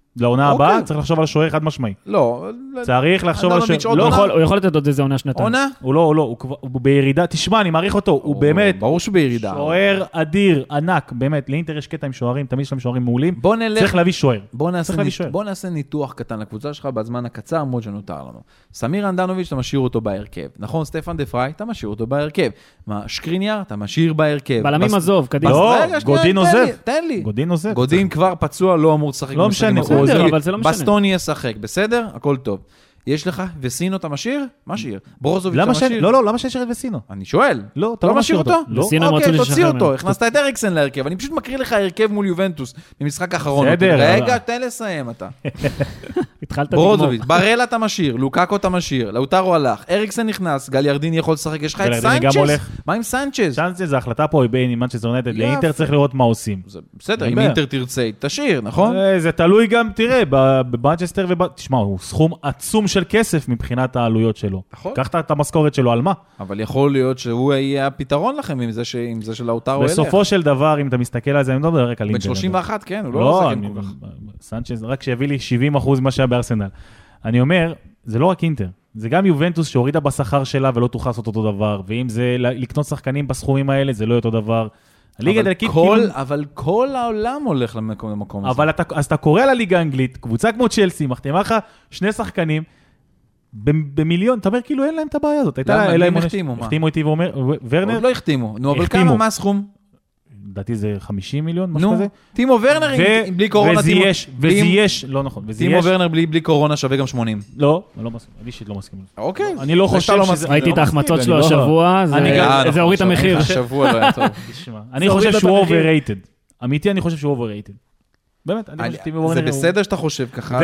לעונה הבאה, צריך לחשוב על שוער חד משמעי. לא. צריך לחשוב על שוער. הוא יכול לתת עוד איזה עונה שנתיים. עונה? הוא לא, הוא לא, הוא בירידה. תשמע, אני מעריך אותו. הוא באמת... ברור שהוא בירידה. שוער אדיר, ענק, באמת. לאינטר יש קטע עם שוערים, תמיד יש להם שוערים מעולים. צריך להביא שוער. בוא נעשה ניתוח קטן לקבוצה שלך בזמן הקצר מאוד שנותר לנו. סמיר אנדנוביץ', אתה משאיר אותו בהרכב. נכון, סטפן דה פריי, אתה משאיר אותו בהרכב. מה, שקריניאר, אתה משאיר בהרכב. בלמים עזוב, קדימה. לא, גודין עוזב. תן לי. גודין עוזב. גודין כבר פצוע, לא אמור לשחק. לא משנה, אבל זה לא משנה. בסטוני ישחק, בסדר? הכל טוב. יש לך וסינו אתה משאיר? משאיר. ברוזוביץ' אתה משאיר? לא, לא, למה שישאיר את וסינו? אני שואל. לא, אתה לא משאיר אותו? לא. אוקיי, תוציא אותו. הכנסת את אריקסן להרכב. אני פשוט מקריא לך הרכב מול יובנטוס במשחק האחרון. רגע, תן לסיים אתה. התחלת לגמור. ברוזוביץ', ברלה אתה משאיר, לוקאקו אתה משאיר, לאוטרו הלך, אריקסן נכנס, גל ירדין יכול לשחק, יש לך את סנצ'ז. מה עם סנצ'ז? סנצ'ז, זה החלטה פה בין מנצ'סטר יונייטד לאינטר, צריך לראות מה עושים. בסדר, אם אינטר תרצה, תשאיר, נכון? זה תלוי גם, תראה, במנצ'סטר תשמע, הוא סכום עצום של כסף מבחינת העלויות שלו. קח את המשכורת שלו, על מה? אבל יכול להיות שהוא יהיה הפתרון לכם עם זה של האוטרו אלך. בסופו של דבר, אם אתה מסתכל על זה, אני לא מדבר רק על אינטר. בן שלושים ואחת, כן, הוא לא משחק כל כך. סנצ'ז, רק שיביא לי שבעים אחוז מה שהיה בארסנל. אני אומר, זה לא רק אינטר, זה גם יובנטוס שהורידה בשכר שלה ולא תוכל לעשות אותו דבר, ואם זה לקנות שחקנים בסכומים האלה, זה לא אותו דבר. אבל כל, אבל כל העולם הולך למקום הזה. אבל אתה, אז אתה קורא לליגה האנגלית, קבוצה כמו צ'לסי, מחתימה לך שני שחקנים, במיליון, אתה אומר כאילו אין להם את הבעיה הזאת. למה? הם החתימו, מה? החתימו איתי ואומר, ורנר? עוד לא החתימו. נו, אבל כמה, מה הסכום? לדעתי זה חמישים מיליון, משהו כזה. טימו ורנר בלי קורונה. וזה יש, לא נכון. טימו ורנר בלי קורונה שווה גם שמונים. לא, אני לא מסכים. אני אישית לא מסכים. אוקיי. אני לא חושב שזה... ראיתי את ההחמצות שלו השבוע, זה הוריד את המחיר. השבוע לא היה טוב. אני חושב שהוא overrated. אמיתי, אני חושב שהוא overrated. באמת, אני חושב שטימו ורנר... זה בסדר שאתה חושב ככה.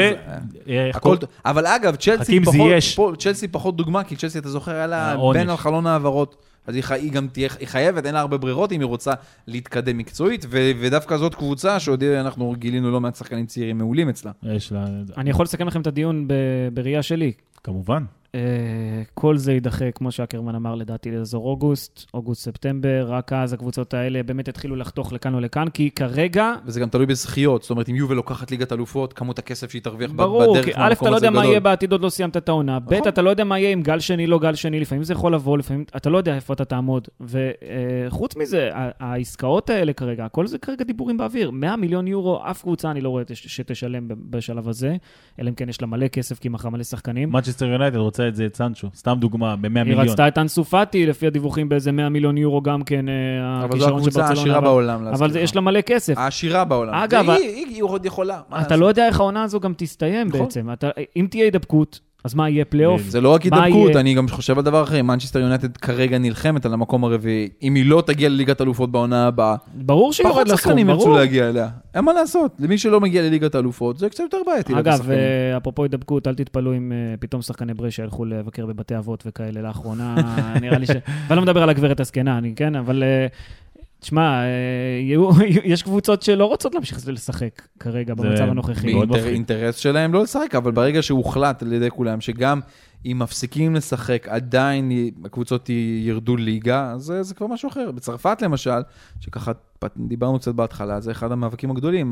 אבל אגב, צ'לסי פחות דוגמה, כי צ'לסי, אתה זוכר, היה לה בין על חלון העברות. אז היא גם תהיה, היא חייבת, אין לה הרבה ברירות אם היא רוצה להתקדם מקצועית, ודווקא זאת קבוצה שעוד אנחנו גילינו לא מעט שחקנים צעירים מעולים אצלה. יש לה... אני יכול לסכם לכם את הדיון בראייה שלי. כמובן. כל זה יידחה, כמו שאקרמן אמר, לדעתי לאזור אוגוסט, אוגוסט-ספטמבר, רק אז הקבוצות האלה באמת התחילו לחתוך לכאן או לכאן, כי כרגע... וזה גם תלוי בזכיות, זאת אומרת, אם יובל לוקחת ליגת אלופות, כמות הכסף שהיא תרוויח בדרך מהמקום הזה גדול. ברור, א', אתה לא יודע מה יהיה בעתיד, עוד לא סיימת את העונה, ב', אתה לא יודע מה יהיה עם גל שני, לא גל שני, לפעמים זה יכול לבוא, לפעמים אתה לא יודע איפה אתה תעמוד, וחוץ מזה, העסקאות האלה כרגע, כל זה כרגע דיבורים באוויר, מאה מיליון יורו, אף קבוצה אני לא רואה שתשלם בשלב הזה, אלא אם כן יש לה מלא כסף, כי מחר מלא שחקנים. מנצ'סטר יונייטד רוצה את זה, את סנצ'ו, סתם דוגמה, ב-מאה מיליון. היא רצתה את אנסו פאטי, לפי הדיווחים באיזה מאה מיליון יורו גם כן, אבל זו הקבוצה העשירה בעולם. אבל יש לה מלא כסף. העשירה בעולם. אגב, היא עוד יכולה. אתה לא יודע איך העונה הזו גם תסתיים בעצם. אם תהיה הידבקות, אז מה יהיה פלייאוף? זה לא רק הידבקות, אני גם חושב על דבר אחר. מנצ'סטר יונייטד כרגע נלחמת על המקום הרביעי. אם היא לא תגיע לליגת אלופות בעונה הבאה, ברור שהיא יורד לסכום, שחקנים ירצו להגיע אליה. אין מה לעשות. למי שלא מגיע לליגת אלופות, זה קצת יותר בעייתי. אגב, אפרופו הידבקות, אל תתפלו אם פתאום שחקני בריישה ילכו לבקר בבתי אבות וכאלה לאחרונה. נראה לי ש... ואני לא מדבר על הגברת הזקנה, אני כן, אבל... תשמע, יש קבוצות שלא רוצות להמשיך לשחק כרגע במצב הנוכחי. אינטרס שלהם לא לשחק, אבל ברגע שהוחלט על ידי כולם, שגם אם מפסיקים לשחק, עדיין הקבוצות ירדו ליגה, אז זה כבר משהו אחר. בצרפת למשל, שככה דיברנו קצת בהתחלה, זה אחד המאבקים הגדולים.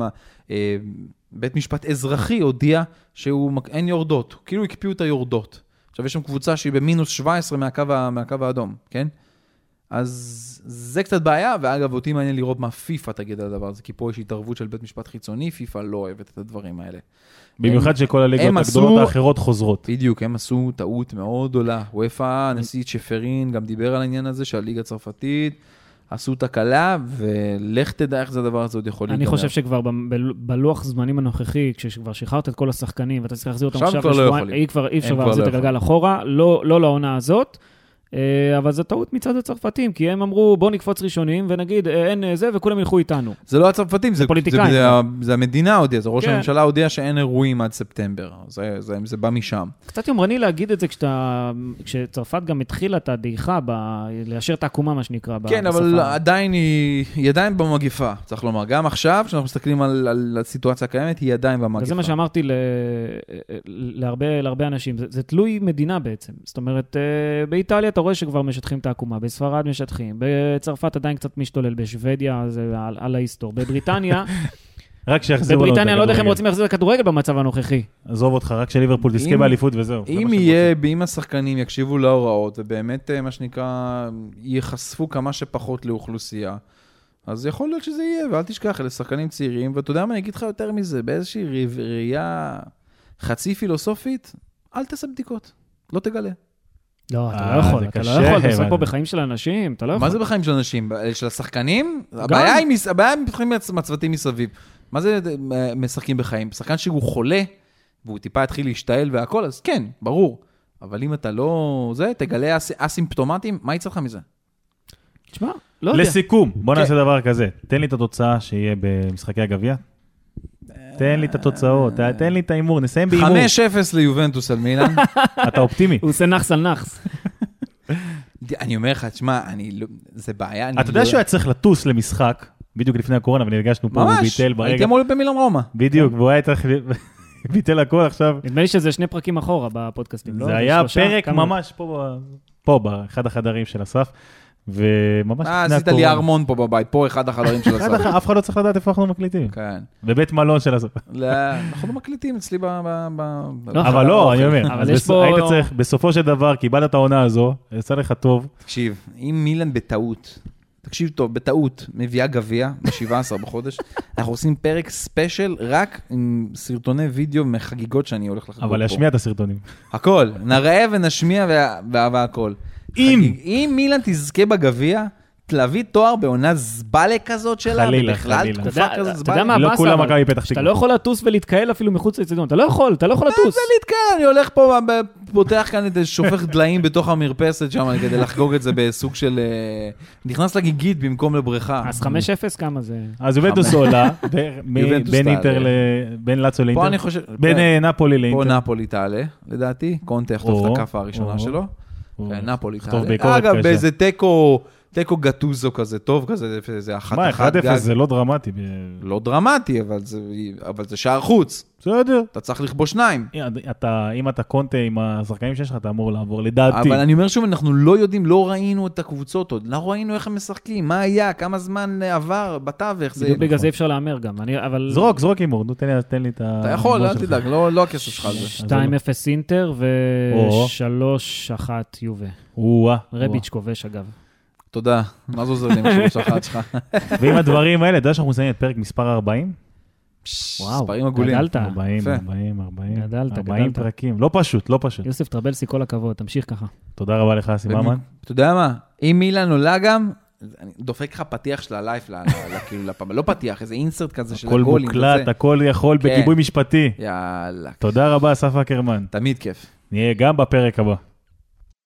בית משפט אזרחי הודיע שאין יורדות, כאילו הקפיאו את היורדות. עכשיו יש שם קבוצה שהיא במינוס שבע עשרה מהקו האדום, כן? אז זה קצת בעיה, ואגב, אותי מעניין לראות מה פיפה תגיד על הדבר הזה, כי פה יש התערבות של בית משפט חיצוני, פיפה לא אוהבת את הדברים האלה. במיוחד שכל הליגות הגדולות האחרות חוזרות. בדיוק, הם עשו טעות מאוד גדולה. וופא, נשיא צ'פרין, גם דיבר על העניין הזה, שהליגה הצרפתית עשו תקלה, ולך תדע איך זה הדבר הזה עוד יכול להיגמר. אני חושב שכבר בלוח זמנים הנוכחי, כשכבר שחררת את כל השחקנים, ואתה צריך להחזיר אותם עכשיו לשבועיים, אי אפשר להחזיר את הגלגל אחורה, לא לעונה הזאת. אבל זו טעות מצד הצרפתים, כי הם אמרו, בוא נקפוץ ראשונים ונגיד, אין זה, וכולם ילכו איתנו. זה לא הצרפתים, זה פוליטיקאים. זה המדינה הודיעה, זה ראש הממשלה הודיע שאין אירועים עד ספטמבר. זה בא משם. קצת יומרני להגיד את זה כשצרפת גם התחילה את הדעיכה, ליישר את העקומה, מה שנקרא. כן, אבל עדיין היא עדיין במגפה, צריך לומר. גם עכשיו, כשאנחנו מסתכלים על הסיטואציה הקיימת, היא עדיין במגפה. וזה מה שאמרתי להרבה אנשים. זה תלוי מדינה בעצם. זאת אומרת, באיטליה אתה רואה שכבר משטחים את העקומה, בספרד משטחים, בצרפת עדיין קצת משתולל, בשוודיה זה על, על ההיסטור, בבריטניה רק שיחזירו לנו את בבריטניה, לא יודע איך הם רוצים להחזיר את הכדורגל במצב הנוכחי. עזוב אותך, רק שליברפול תזכה באליפות וזהו. אם יהיה, אם השחקנים יקשיבו להוראות, ובאמת, מה שנקרא, ייחשפו כמה שפחות לאוכלוסייה, אז יכול להיות שזה יהיה, ואל תשכח, אלה שחקנים צעירים, ואתה יודע מה, אני אגיד לך יותר מזה, באיזושהי ראייה חצי פילוסופית, אל תעשה בדיקות, לא תגלה. לא, אתה לא יכול, אתה לא יכול, אתה עושה פה בחיים של אנשים, אתה לא יכול. מה זה בחיים של אנשים? של השחקנים? הבעיה היא מתחילים מהצוותים מסביב. מה זה משחקים בחיים? שחקן שהוא חולה, והוא טיפה התחיל להשתעל והכל, אז כן, ברור. אבל אם אתה לא... זה, תגלה אסימפטומטיים, מה יצא לך מזה? תשמע, לא יודע. לסיכום, בוא נעשה דבר כזה. תן לי את התוצאה שיהיה במשחקי הגביע. תן לי את התוצאות, תן לי את האימור, נסיים באימור. חמש אפס ליובנטוס על מילאן. אתה אופטימי. הוא עושה נחס על נחס. אני אומר לך, תשמע, זה בעיה. אתה יודע שהוא היה צריך לטוס למשחק, בדיוק לפני הקורונה, ונרגשנו פה, הוא ביטל ברגע. הייתי אמור להיות במילאן רומא. בדיוק, והוא היה צריך... ביטל הכל עכשיו. נדמה לי שזה שני פרקים אחורה בפודקאסטים, לא? זה היה פרק ממש פה, באחד החדרים של הסף. וממש... אה, עשית לי ארמון פה בבית, פה אחד החדרים של הסוף. אף אחד לא צריך לדעת איפה אנחנו מקליטים. כן. בבית מלון של הסוף. לא, אנחנו לא מקליטים אצלי ב... אבל לא, אני אומר, היית צריך, בסופו של דבר, קיבלת את העונה הזו, יצא לך טוב. תקשיב, אם מילאן בטעות, תקשיב טוב, בטעות, מביאה גביע, ב-שבעה עשר בחודש, אנחנו עושים פרק ספיישל רק עם סרטוני וידאו מחגיגות שאני הולך לחגוג פה. אבל להשמיע את הסרטונים. הכל, נראה ונשמיע והכל. אם אם מילאן תזכה בגביע, להביא תואר בעונה זבלה כזאת שלה, ובכלל תקופה כזאת זבלה. אתה יודע מה הבאסה, אבל אתה לא יכול לטוס ולהתקהל אפילו מחוץ לאצטדיון, אתה לא יכול, אתה לא יכול לטוס. זה להתקהל, אני הולך פה, פותח כאן את שופך דליים בתוך המרפסת שם, כדי לחגוג את זה בסוג של... נכנס לגיגית במקום לבריכה. אז חמש אפס כמה זה? אז יובנטוס עולה, בין לאצו לאינטר, בין נפולי לאינטר. פה נפולי תעלה, לדעתי, קונטה יחטוף את הכף הראשונה שלו. נפולי תעלה. אגב, באיזה טקו... טקו גטוזו כזה, טוב כזה, זה אחת מה, אחת אחד אפס זה לא דרמטי. לא דרמטי, אבל זה שער חוץ. בסדר. אתה צריך לכבוש שניים. אם אתה קונטה עם השחקנים שיש לך, אתה אמור לעבור, לדעתי. אבל אני אומר שוב, אנחנו לא יודעים, לא ראינו את הקבוצות עוד, לא ראינו איך הם משחקים, מה היה, כמה זמן עבר, בתווך. בדיוק בגלל זה אפשר לאמר גם. זרוק, זרוק אימור, תן לי את ה... אתה יכול, אל תדאג, לא הכסף שלך על זה. שתיים אפס אינטר ו-שלוש אחת יובה. רביץ' כובש אגב. תודה, מה זה עוזר לי, משהו בשחת שלך. ועם הדברים האלה, אתה יודע שאנחנו מסיימים את פרק מספר ארבעים? וואו, מספרים עגולים. גדלת. ארבעים, ארבעים, ארבעים. גדלת, ארבעים גדלת. פרקים, לא פשוט, לא פשוט. יוסף טרבלסי, כל הכבוד, תמשיך ככה. תודה רבה לך, אסי ממן. אתה יודע מה, אם מילאן עולה גם, אני דופק לך פתיח של הלייף, כאילו לפעם, לא פתיח, איזה אינסרט כזה של הגולים. הכל מוקלט, הכל יכול בגיבוי משפטי. יאללה. תודה רבה, אסף אקרמן. תמיד כיף. נהיה גם בפרק הבא.